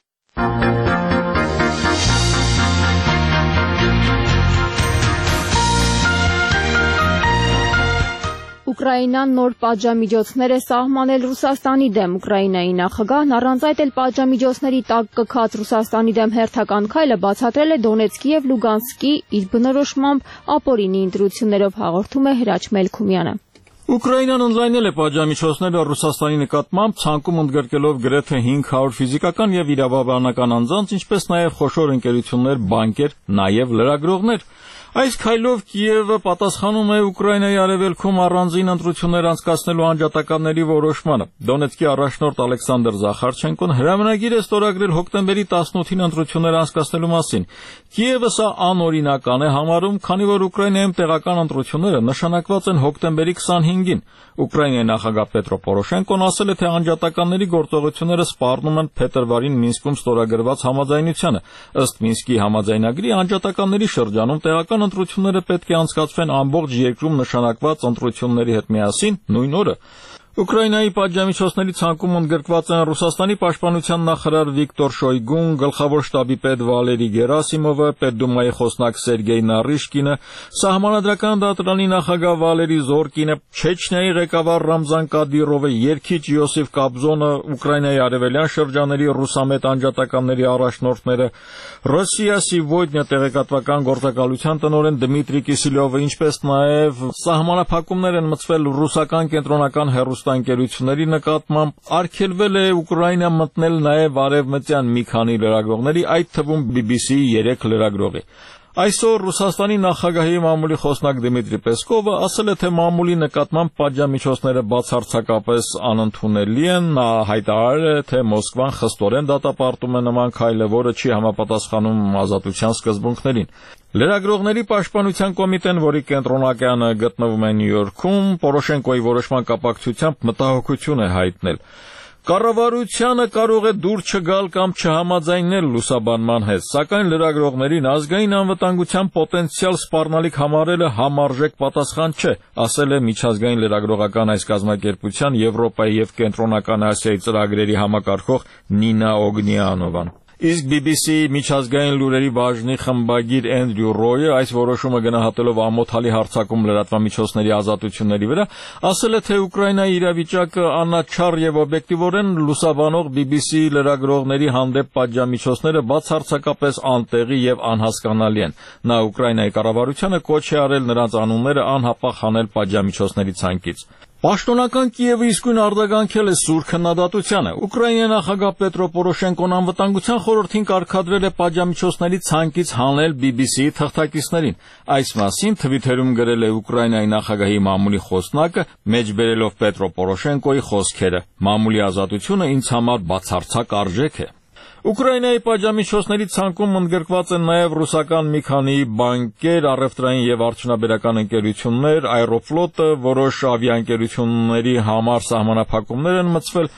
[SPEAKER 21] Ուկրաինան նոր պատժամիջոցներ է սահմանել Ռուսաստանի դեմ։ Ուկրաինայի նախագահն առանց այդ էլ պատժամիջոցների տակ կքած Ռուսաստանի դեմ հերթական քայլը բացատրել է Դոնեցկի եւ Լուգանսկի իր բնորոշմամբ ապօրինի ընտրություններով, հաղորդում է Հրաչ Մելքումյանը։
[SPEAKER 11] Ուկրաինան ընդլայնել է պատժամիջոցները Ռուսաստանի նկատմամբ, ցանկում ընդգրկելով գրեթե հինգ հարյուր ֆիզիկական եւ իրավաբանական անձանց, ինչպես նաեւ խոշոր ընկերություններ, բանկեր, նաեւ լրագրողներ։ Այս քայլով Կիևը պատասխանում է Ուկրաինայի արևելքում առանձին ընտրություններ անցկացնելու անջատականների որոշմանը։ Դոնեցկի առաջնորդ Ալեքսանդր Զախարչենկոն հրամանագիր է ստորագրել հոկտեմբերի տասնութին ընտրություններ անցկացնելու մասին։ Կիևը սա անօրինական է համարում, քանի որ Ուկրաինայում տեղական ընտրությունները նշանակված են հոկտեմբերի քսանհինգին։ Ուկրաինայի նախագահ Պետրո Պորոշենկոն ասել է, թե անջատականների գործողությունները սպառնում են փետրվարին Մինսկում ստորագրված համաձայնությանը։ Ըստ Մինսկի համաձայնագրի անջատականների շրջանում տեղական ընտրությունները պետք է անցկացվեն ամբողջ երկրում նշանակված ընտրությունների հետ միասին նույն օրը։ Ուկրաինայի պատժամիջոցների ցանկում ընդգրկված են Ռուսաստանի պաշտպանության նախարար Վիկտոր Շոյգուն, գլխավոր շտաբի պետ Վալերի Գերասիմովը, Պետդումայի խոսնակ Սերգեյ Նարիշկինը, Սահմանադրական դատարանի նախագահ Վալերի Զորկինը, Չեչնիայի ղեկավար Ռամզան Կադիրովը, երգիչ Յոսիֆ Կաբզոնը, Ուկրաինայի արևելյան շրջանների ռուսամետ անջատականների առաջնորդները, Ռոսիա Սիվոյդնյա տեղեկատվական գործակալության տնօրեն Դմիտրի Կիսիլյովը, ինչպես նաև սահմանափակումներ են մտցվել ռուսական կենտրոնական հեռուստաընկերությունների նկատմամբ, արգելվել է Ուկրաինա մտնել նաև արևմտյան մի քանի լրագրողների, այդ թվում բի բի սի-ի երեք լրագրողի։ Այսօր Ռուսաստանի նախագահի մամուլի խոսնակ Դմիտրի Պեսկովը ասել է, թե մամուլի նկատմամբ պատժամիջոցները բացարձակապես անընդունելի են։ Նա հայտարարել է, թե Մոսկվան խստորեն դատապարտում է նման քայլը, որը չի համապատասխանում ազատության սկզբունքներին։ Լրագրողների պաշտպանության կոմիտեն, որի կենտրոնականը գտնվում է Նյու Յորքում, Պորոշենկոյի որոշման կապակցությամբ մտահոգություն է հայտնել։ Կառավարությանը կարող է դուր չգալ կամ չհամաձայնել լուսաբանման հետ, սակայն լրագրողներին ազգային անվտանգության պոտենցիալ սպառնալիք համարելը համարժեք պատասխան չէ, ասել է միջազգային լրագրողական այս կազմակերպության Եվրոպայի եւ Կենտրոնական Ասիայի ծրագրերի համակարգող Նինա Օգնիանովան։ Իսկ բի բի սի-ի միջազգային լուրերի բաժնի խմբագիր Էնդրյու Ռոյը այս որոշումը գնահատելով ամոթալի հարձակում լրատվամիջոցների ազատությունների վրա, ասել է, թե Ուկրաինայի իրավիճակը անաչառ եւ օբյեկտիվորեն լուսաբանող բի բի սի-ի լրագրողների հանդեպ պատժամիջոցները բացարձակապես անտեղի եւ անհասկանալի են։ Նա Ուկրաինայի կառավարությանը կոչ է արել նրանց անունները անհապաղ հանել պատժամիջոցների ցանկից։ Պաշտոնական Կիևը իսկույն արձագանքել է սուր քննադատությանը։ Ուկրաինայի նախագահ Պետրո Պորոշենկոն անվտանգության խորհրդին կարգադրել է պատժամիջոցների ցանկից հանել բի բի սի-ի թղթակիցներին։ Այս մասին Թվիթերում գրել է Ուկրաինայի նախագահի մամուլի խոսնակը, մեջբերելով Պետրո Պորոշենկոյի խոսքերը. «Մամուլի ազատությունը ինձ համար բացարձակ արժեք է»։ Ուկրաինայի պատժամիջոցների ցանկում ընդգրկված են նաև ռուսական մի քանի բանկեր, առևտրային եւ արդյունաբերական ընկերություններ, Aeroflot-ը, որոշ ավիաընկերությունների համար սահմանափակումներ են մտցվել,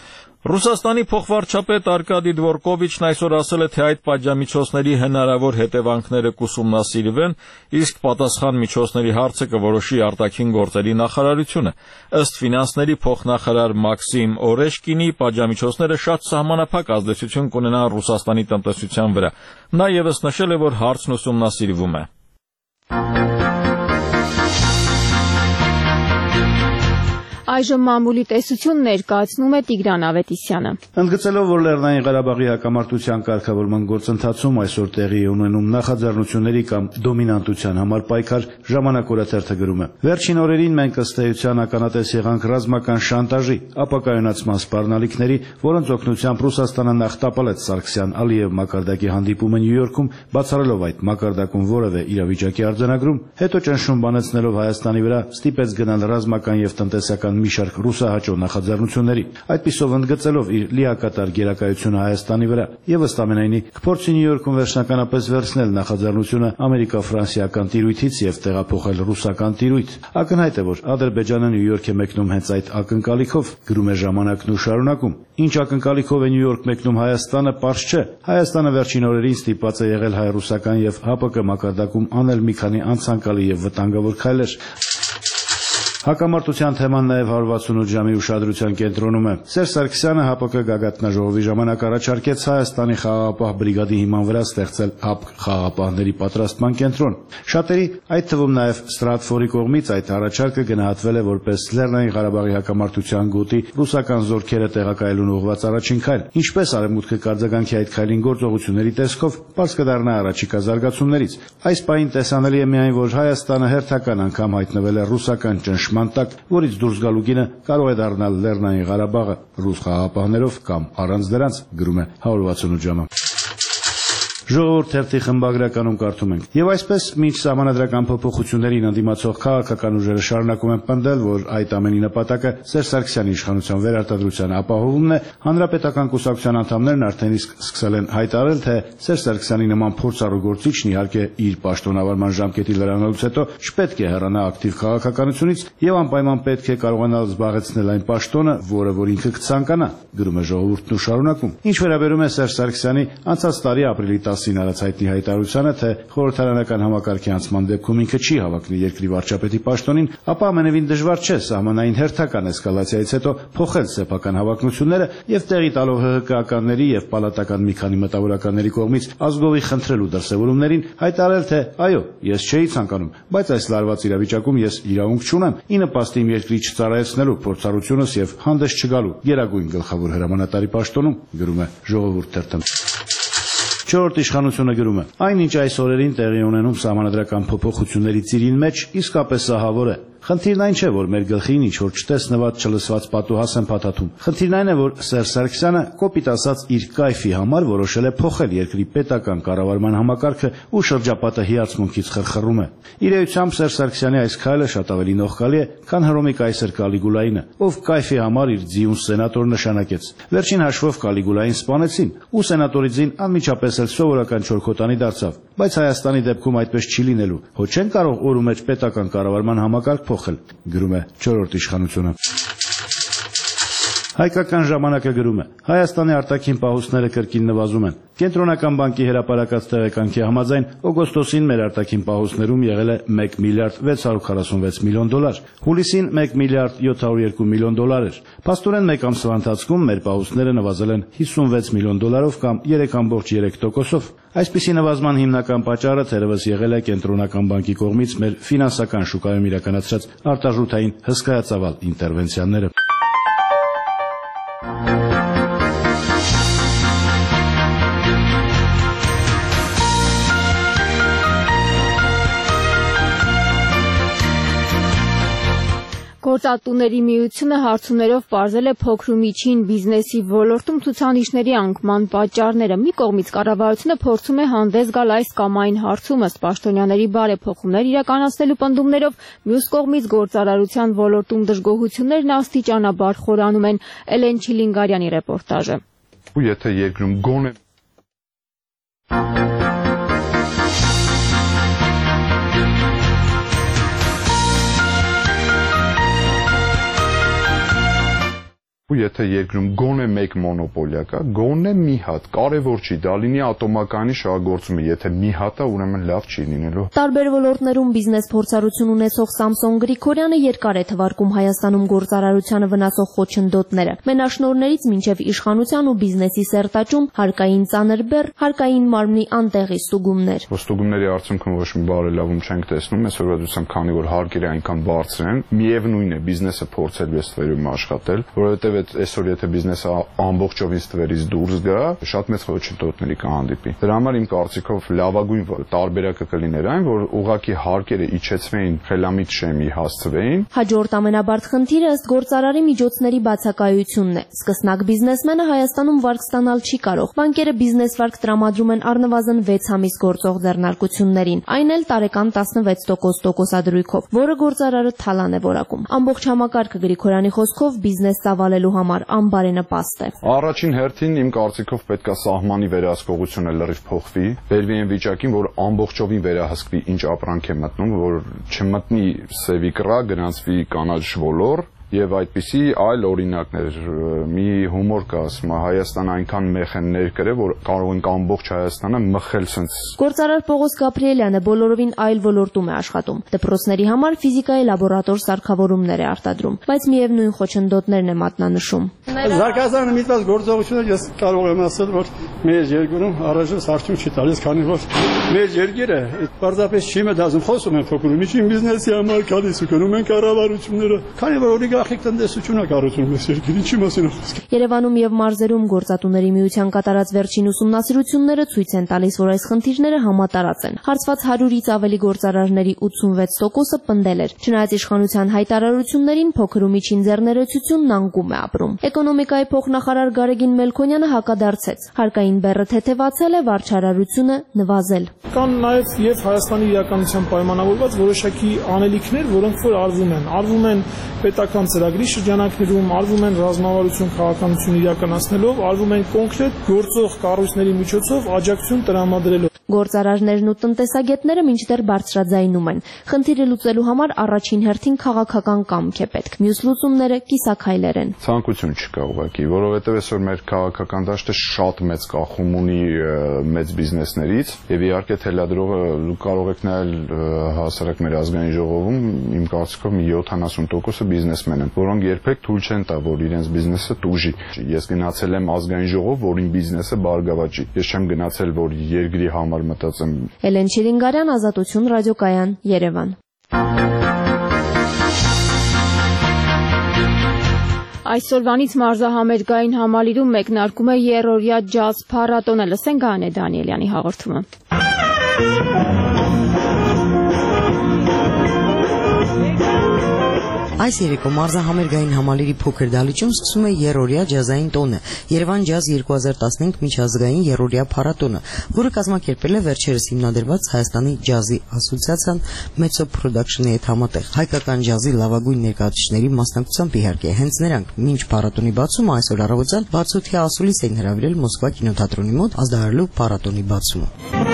[SPEAKER 11] Ռուսաստանի փոխվարչապետ Արկադի Դվորկովիչն այսօր ասել է, թե այդ պատժամիջոցների հնարավոր հետևանքները կուսումնասիրվեն, իսկ պատասխան միջոցների հարցը կորոշի արտաքին գործերի նախարարությունը։ Ըստ ֆինանսների փոխնախարար Մաքսիմ Օրեշկինի, պատժամիջոցները շատ սահմանափակ ազդեցություն կունենան Ռուսաստանի տնտեսության վրա։ Նա ևս նշել է, որ հարցն ուսումնասիրվում է։
[SPEAKER 21] Այժմ մամուլի տեսություն ներկայացնում է Տիգրան Ավետիսյանը։
[SPEAKER 18] Ընդգծելով, որ Լեռնային Ղարաբաղի հակամարտության կարգավորման գործընթացում այսօր տեղի է ունենում նախաձեռնությունների կամ դոմինանտության համար պայքար, ժամանակ օրաթերթը գրում է. Վերջին օրերին մենք ըստ էության ականատես եղանք ռազմական շանտաժի, ապակայունացման սպառնալիքների, որոնց օգնությամբ Ռուսաստանը նախ տապալեց Սարգսյան-Ալիև մակարդակի հանդիպումը Նյու Յորքում, բացառելով այդ մակարդակում որևէ իրավիճակի արձանագրում, հետո ճնշում բանեցնելով Հայաստանի վրա, ստիպեց գնալ ռազմական եւ տնտեսական մի շարք ռուսահաճո նախաձեռնությունների, այդպիսով ընդգծելով իր լիակատար գերակայությունը Հայաստանի վրա, եւ ըստ ամենայնի կփորձի Նյու Յորքում վերջնականապես վերցնել նախաձեռնությունը ամերիկա-ֆրանսիական տիրույթից եւ տեղափոխել ռուսական տիրույթ։ Ակնհայտ է, որ Ադրբեջանը Նյու Յորք է մեկնում հենց այդ ակնկալիքով, գրում է ժամանակն ու շարունակում։ Ինչ ակնկալիքով է Նյու Յորք մեկնում Հայաստանը, պարզ չէ։ Հայաստանը վերջին օրերին ստիպված է եղել հայ-ռուսական եւ ՀԱՊԿ մակարդակում անել մի քանի անցանկալի եւ վտանգավոր քայլեր։ Հակամարտության թեման նաև հարյուր վաթսունութ ժամի ուշադրության կենտրոնում է։ Սերժ Սարգսյանը ՀԱՊԿ գագաթնաժողովի ժամանակ առաջարկեց Հայաստանի խաղաղապահ բրիգադի հիման վրա ստեղծել ՀԱՊԿ խաղաղապահների պատրաստման կենտրոն։ Շատերի, այդ թվում նաև Ստրատֆորի կողմից այդ առաջարկը գնահատվել է որպես Լեռնային Ղարաբաղի հակամարտության գոտի ռուսական զորքերը տեղակայելուն ուղղված առաջին քայլ։ Ինչպես Արևմուտքը կարձագանքի այդ քայլին գործողությունների տեսքով, պարզ կդառնա առաջիկա զարգացումներից։ Այս պահին տեսանելի է միայն, որ Հայաստանը հերթական անգամ հայտնվել է ռուսական ճնշման տակ, որից դուրս գալու գինը կարող է դառնալ Լեռնային Ղարաբաղը ռուս խաղաղապահներով կամ առանց դրանց, գրում է հարյուր վաթսունութ ժամը։ Ժողովուրդ թերթի խմբագրականում կարդում ենք. Եվ այսպես, մինչ սահմանադրական փոփոխություններին ընդդիմացող քաղաքական ուժերը շարունակում են պնդել, որ այդ ամենի նպատակը Սերժ Սարգսյանի իշխանության վերարտադրության ապահովումն է, հանրապետական կուսակցության անդամներն արդեն իսկ սկսել են հայտարարել, թե Սերժ Սարգսյանի նման փորձառու գործիչն իհարկե իր պաշտոնավարման ժամկետի լրանալուց հետո չպետք է հեռանա ակտիվ քաղաքականությունից եւ անպայման պետք է կարողանա զբաղեցնել այն պաշտոնը, որը որ ինքը կցանկանա, գրում է Ժողովուրդն ու շարունակում։ Ինչ վերաբերում է Սերժ Սարգսյանի անցած տարի ապրիլի տասին արած հայտնի հայտարարությանը, թե խորհրդարանական համակարգի անցման դեպքում ինքը չի հավակնի երկրի վարչապետի պաշտոնին, ապա ամենևին դժվար չէ սահմանային հերթական էսկալացիայից հետո փոխել սեփական հավակնությունները եւ տեղի տալով ՀՀԿ-ականների եւ պալատական մի քանի մտավորականների կողմից ազգովի խնդրելու դրսեւորումներին հայտարարել, թե այո, ես չէի ցանկանում, բայց այս լարված իրավիճակում ես իրավունք չունեմ ի նպաստ իմ երկրի չծառայեցնելու փորձառությունս եւ հանդես չգալու գերագույն գլխավոր հրամանատարի պաշտոնում, գրում է Ժողովուրդ թերթը։ Չորրորդ իշխանությունը գրում է. Այնինչ այս օրերին տեղի ունենում սահմանադրական փոփոխությունների ծիրին մեջ իսկապես ահավոր է։ Խնդիրն այն չէ, որ մեր գլխին ինչ որ չտեսնված, չլսված պատուհաս են փաթաթում։ Խնդիրն այն է, որ Սերժ Սարգսյանը կոպիտ ասած իր կայֆի համար որոշել է փոխել երկրի պետական կառավարման համակարգը ու շրջապատը հիացմունքից խրխռում է։ Իր էությամբ Սերժ Սարգսյանի այս քայլը շատ ավելի նողկալի է, քան Հռոմի կայսր Կալիգուլայինը, ով կայֆի համար իր ձիուն սենատոր նշանակեց։ Վերջին հաշվով Կալիգուլային սպանեցին, ու սենատորի ձին անմիջապես էլ սովորական չորքոտանի դարձավ։ Բայց Հայաստանի դեպքում այդպես չի լինելու։ Հո չեն կարող օրու մեջ պետական կառավարման համակարգ փոխել, գրում է չորրորդ իշխանությունը։ Հայկական ժամանակը գրում է. Հայաստանի արտաքին պահուստները կրկին նվազում են։ Կենտրոնական բանկի հրապարակած տեղեկանքի համաձայն օգոստոսին մեր արտաքին պահուստներում եղել է մեկ միլիարդ վեց հարյուր քառասունվեց միլիոն դոլար, հուլիսին մեկ միլիարդ յոթ հարյուր երկու միլիոն դոլար էր։ Փաստորեն մեկ ամսվա ընթացքում մեր պահուստները նվազել են հիսունվեց միլիոն դոլարով կամ երեք կόμկոմ երեք տոկոսով։ Այսպիսի նվազման հիմնական պատճառը թերևս եղել է կենտրոնական բանկի կողմից մեր ֆինանսական շուկայում իրականացրած արտարժութային հսկայածավալ ինտերվենցիաները։
[SPEAKER 21] Գործատուների միությունը հարցումներով պարզել է փոքր ու միջին բիզնեսի ոլորտում ցուցանիշների անկման պատճառները։ Մի կողմից կառավարությունը փորձում է հանդես գալ այս կամ այն հարցում ըստ պաշտոնյաների բարեփոխումներ իրականացնելու պնդումներով, մյուս կողմից գործարարության ոլորտում դժգոհություններն աստիճանաբար խորանում են։ Էլեն Չիլինգարյանի ռեպորտաժը։
[SPEAKER 12] Եթե երկրում գոնե Ու եթե երկրում գոնե մեկ մոնոպոլիա կա, գոնե մի հատ, կարևոր չի, դա լինի ատոմականի շահագործումը, եթե մի հատ է, ուրեմն լավ չի լինելու։
[SPEAKER 13] Տարբեր ոլորտներում բիզնես փորձառություն ունեցող Սամսոն Գրիգորյանը երկար է թվարկում Հայաստանում գործարարությանը վնասող խոչընդոտները։ Մենաշնորհներից մինչև իշխանության ու բիզնեսի սերտաճում հարկային ծանր բեռ, հարկային մարմնի անտեղի ստուգումներ։
[SPEAKER 12] Ստուգումների արդյունքում ոչ մի բարելավում չենք տեսնում, այս օրվա քանի որ հարկերը այնքան բարձր են, միևնույն է բիզնեսը փորձելու է ստվերում աշխատել, որովհետև այսօր եթե բիզնեսը ամբողջովին ստվերից դուրս գա, շատ մեծ խոչընդոտների կհանդիպի։ Դրա համար իմ կարծիքով լավագույն տարբերակը կլիներ այն, որ ուղղակի հարկերը իջեցվեին, խելամիտ շեմի հասցվեին։
[SPEAKER 13] Հաջորդ ամենաբարդ խնդիրը ըստ գործարարի միջոցների բացակայությունն է։ Սկսնակ բիզնեսմենը Հայաստանում վարկ ստանալ չի կարող։ Բանկերը բիզնես վարկ տրամադրում են առնվազն վեց ամիս գործող ձեռնարկություններին, այն էլ տարեկան տասնվեց տոկոս տոկոսադրույքով, որը գործարարը թալան է որակում։ Ամբողջ համակարգը Գրիգորյանի խոսքով բիզնես ծավալելու համար անբարենպաստ է։
[SPEAKER 12] Առաջին հերթին իմ կարծիքով պետք է սահմանի վերահսկողությունը լրիվ փոխվի, բերվի այն վիճակին, որ ամբողջովին վերահսկվի ինչ ապրանք է մտնում, որ չմտնի սևի կռա, գրանցվի կանաչ ոլոր եւ այդպիսի այլ օրինակներ։ Մի հումոր կա, ասում է Հայաստանը այնքան մեխեններ կրե, որ կարող ենք ամբողջ Հայաստանը մխել sense։
[SPEAKER 13] Գործարար Պողոս Գաբրիելյանը բոլորովին այլ ոլորտում է աշխատում։ Դպրոցների համար ֆիզիկայի լաբորատոր սարքավորումներ է արտադրում, բայց միևնույն խոչընդոտներն է մատնանշում։
[SPEAKER 14] Զարգացանը միտված գործողությունը ես կարող եմ ասել, որ մեր երկրում առայժմ արդյունք չի տալիս, քանի որ մեր երկիրը պարզապես չի մտածում, խոսում են փոքր ու միջին բիզնեսի համար, գալիս ու գնում են կառավարությունները, քանի որ Ախիկ տնտեսությունը կառուցում է երկրի, ինչի մասին է խոսքը։
[SPEAKER 13] Երևանում եւ մարզերում գործատուների միության կատարած վերջին ուսումնասիրությունները ցույց են տալիս, որ այս խնդիրները համատարած են։ Հարցված հարյուրից ավելի գործարարների ութսունվեց տոկոսը պնդել էր։ Չնայած իշխանության հայտարարություններին փոքր ու միջին ձեռներեցությունն անկում է ապրում։ Էկոնոմիկայի փոխնախարար Գարեգին Մելքոնյանը հակադարձեց։ Հարկային բեռը թեթևացել է, վարչարարությունը նվազել։
[SPEAKER 15] Կան նաեւ եւ Հայաստանի իրականության պայմանավորված որոշակի անելիքներ, որոնք որ արվում են։ Արվում են պետական ծրագրի շրջանակներում, արվում են ռազմավարություն քաղաքականություն իրականացնելով, արվում են կոնկրետ գործող կառույցների միջոցով աջակցություն տրամադրելով։
[SPEAKER 13] Գործարարներն ու տնտեսագետները մինչդեռ բարձրաձայնում են։ Խնդիրը լուծելու համար առաջին հերթին քաղաքական կամք է պետք։ Մյուս լուծումները կիսաքայլեր են։
[SPEAKER 12] Ցանկություն չկա ուղղակի, որովհետև այսօր մեր քաղաքական դաշտը շատ մեծ կախում ունի մեծ բիզնեսներից, եւ իհարկե թելադրողը կարող եք նայել հասարակ մեր ազգային ժողովում, իմ կարծիքով մի յոթանասուն տոկոսը բիզնեսմեն են, որոնք երբեք թույլ չեն տա, որ իրենց բիզնեսը տուժի։ Ես գնացել եմ ազգային ժողով, որին բիզնեսը բարգավաճի։ Ես չեմ գնացել, որ երկրի համար մտածեմ։
[SPEAKER 13] Էլեն Չիրինգարյան, Ազատություն ռադիոկայան, Երևան։
[SPEAKER 21] Այսօրվանից մարզահամերգային համալիրում մեկնարկում է երրորդյա ջազ փառատոնը։ Լսենք Գայանե Դանիելյանի հաղորդումը։
[SPEAKER 16] Այս երեկո մարզահամերգային համալիրի փոքր դահլիճում սկսում է երրորդյա ջազային տոնը՝ Երևան ջազ երկու հազար տասնհինգ միջազգային երրորդյա փառատոնը, որը կազմակերպել է վերջերս հիմնադրված Հայաստանի ջազի ասոցիացիան Մեծո Production-ի հետ համատեղ։ Հայկական ջազի լավագույն ներկայացուցիչների մասնակցությամբ իհարկե հենց նրանք մինչ փառատոնի բացումը այսօր առավոտյան բացօթյա ասուլիս էին հրավիրել Մոսկվա կինոթատրոնի մոտ ազդարարելու փառատոնի բացումը։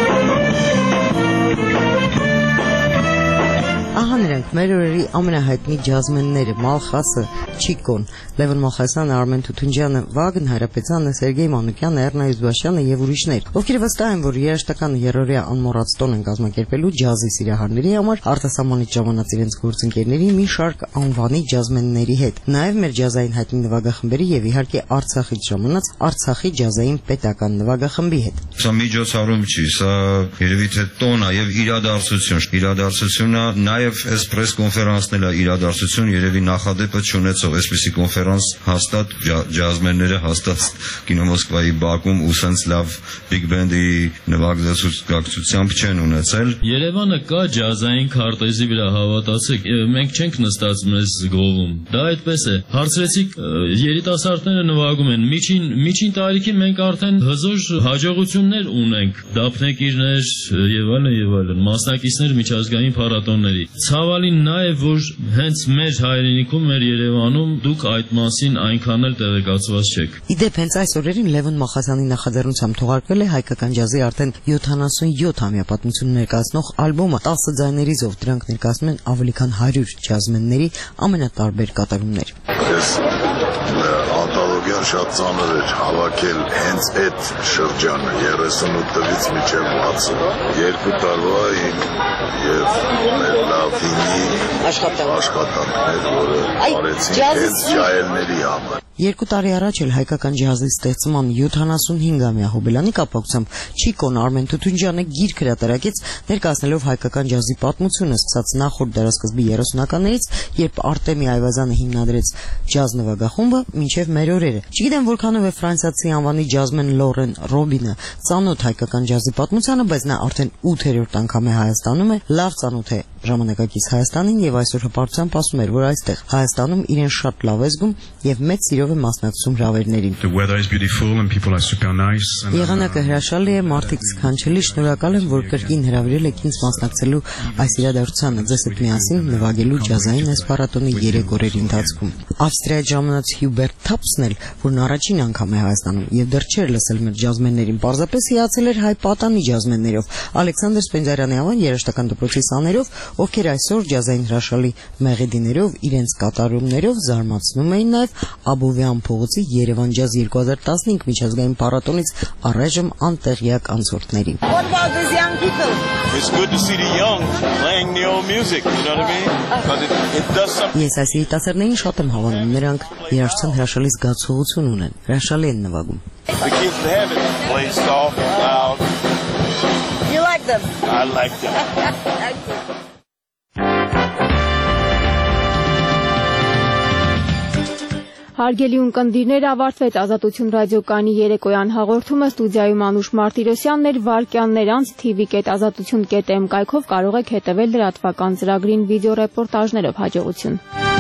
[SPEAKER 16] Ահա նրանք մեր օրերի ամենահայտնի ջազմենները՝ Մալխասը, Չիկոն, Լևոն Մոխասյանը, Արմեն Թութունջյանը, Վագն Հայրապետյանը, Սերգեյ Մանուկյանը, Էռնա Իզբաշյանը եւ ուրիշներ, ովքեր վստահ են, որ երաժշտական երրորդյա անմոռաց տոն են կազմակերպելու ջազի սիրահարների համար արտասահմանից ժամանած իրենց գործընկերների մի շարք անվանի ջազմենների հետ, նաեւ մեր ջազային հայտնի նվագախմբերի եւ իհարկե Արցախից ժամանած Արցախի ջազային պետական նվագախմբի հետ։
[SPEAKER 25] Սա միջոցառում չի, սա երևի թե տոն է եւ իրադարձություն, իրադարձությունը նաեւ այս պրես կոնֆերանսն է իրադարձություն, երևի նախադեպը չունեցող այսպիսի կոնֆերանս հաստատ ջազմերները հաստատ կինո Մոսկվայի Բաքում ու սենց լավ բիգ բենդի նվագակցությամբ չեն ունեցել։
[SPEAKER 26] Երևանը կա ջազային քարտեզի վրա, հավատացեք, մենք չենք նստած մեզ գովում։ Դա այդպես է։ Հարցրեցիք, երիտասարդները նվագում են, միջին միջին տարիքին մենք արդեն հզոր հաջողություններ ունենք, դափնեկիրներ եւ այլն եւ այլն, մասնակիցներ միջազգային փառատոնների։ Ցավալին նա է, որ հենց մեր հայրենիքում, մեր Երևանում դուք այդ մասին այնքան էլ տեղեկացված չեք։
[SPEAKER 16] Իդեպ հենց այս օրերին Լևոն Մոխասյանի նախաձեռնությամբ թողարկվել է հայկական ջազի արդեն յոթանասունյոթ-ամյա պատմություն ներկայացնող ալբոմը տասը ձայներիով, դրանք ներկայացնում են ավելի քան հարյուր ջազմենների ամենատարբեր կատարումներ։
[SPEAKER 1] շատ ծանր էր հավաքել հենց այդ շրջանը երեսունութ տվից մինչև վաթսուն երկու տարվա իմ եւ մեր լավինի աշխատանքներ, որը արեցին հենց ջահելների համար։
[SPEAKER 16] Երկու տարի առաջ էլ հայկական ջազի ստեղծման յոթանասունհինգամյա հոբելանի կապակցությամբ Չիկոն Արմեն Թութունջյանը գիրք հրատարակեց ներկայացնելով հայկական ջազի պատմությունը սկսած նախորդ դարասկզբի երեսունականներից, երբ Արտեմի Այվազյանը հիմնադրեց ջազ նվագախումբը, մինչև մեր օրերը։ Չգիտեմ որքանով է ֆրանսիացի անվանի ջազմեն Լորեն Ռոբինը ծանոթ հայկական ջազի պատմությանը, բայց նա արդեն ութերորդ անգամ է Հայաստանում է, լավ ծանոթ է ժամանակակից Հայաստանին եւ այսօր հպարտությամբ ասում էր, որ այստեղ Հայաստանում իրեն շատ լավ է զգում եւ մեծ սիրով է մասնակցում հրավերներին։ Եղանակը հրաշալի է, մարդիկ սքանչելի, շնորհակալ եմ, որ կրկին հրավիրել եք ինձ մասնակցելու այս իրադարձությանը, ձեզ հետ միասին նվագելու ջազային այս փառատոնի երեք օրերի ընթացքում։ Ավստրիայի ժամանած Հյուբերտ Թապսն էլ, որն առաջին անգամ է Հայաստանում եւ դեռ չէր լսել մեր ջազմեններին, պարզապես հիացել էր հայ պատանի ջազմեններով, Ալեքսանդր Սպենդիարյանի անվան երաժշտական դպրոցի սաներով, ովքեր այսօր ջազային հրաշալի մեղեդիներով իրենց կատարումներով զարմացնում էին նաև Աբովյան փողոցի Երևան ջազ երկու հազար տասնհինգ միջազգային փառատոնից առայժմ անտեղյակ անցորդներին։
[SPEAKER 17] What about these young people? It's good to see the young playing the old music, you know what I mean? Because it, it does something.
[SPEAKER 16] Ես այս երիտասարդներին շատ եմ հավանում, նրանք երաժշտության հրաշալի զգացողություն ունեն, հրաշալի են նվագում։
[SPEAKER 17] The kids that have it play soft and loud. You like them? I like them.
[SPEAKER 21] Հարգելի ունկնդիրներ, ավարտվեց Ազատություն ռադիոկայանի երեկոյան հաղորդումը, ստուդիայում Անուշ Մարտիրոսյանն էր, վարքյաններ անց թի վի կետ ազատություն կետ էմ կայքով կարող եք հետևել լրատվական ծրագրին վիդեո ռեպորտաժներով։ Հաջողություն։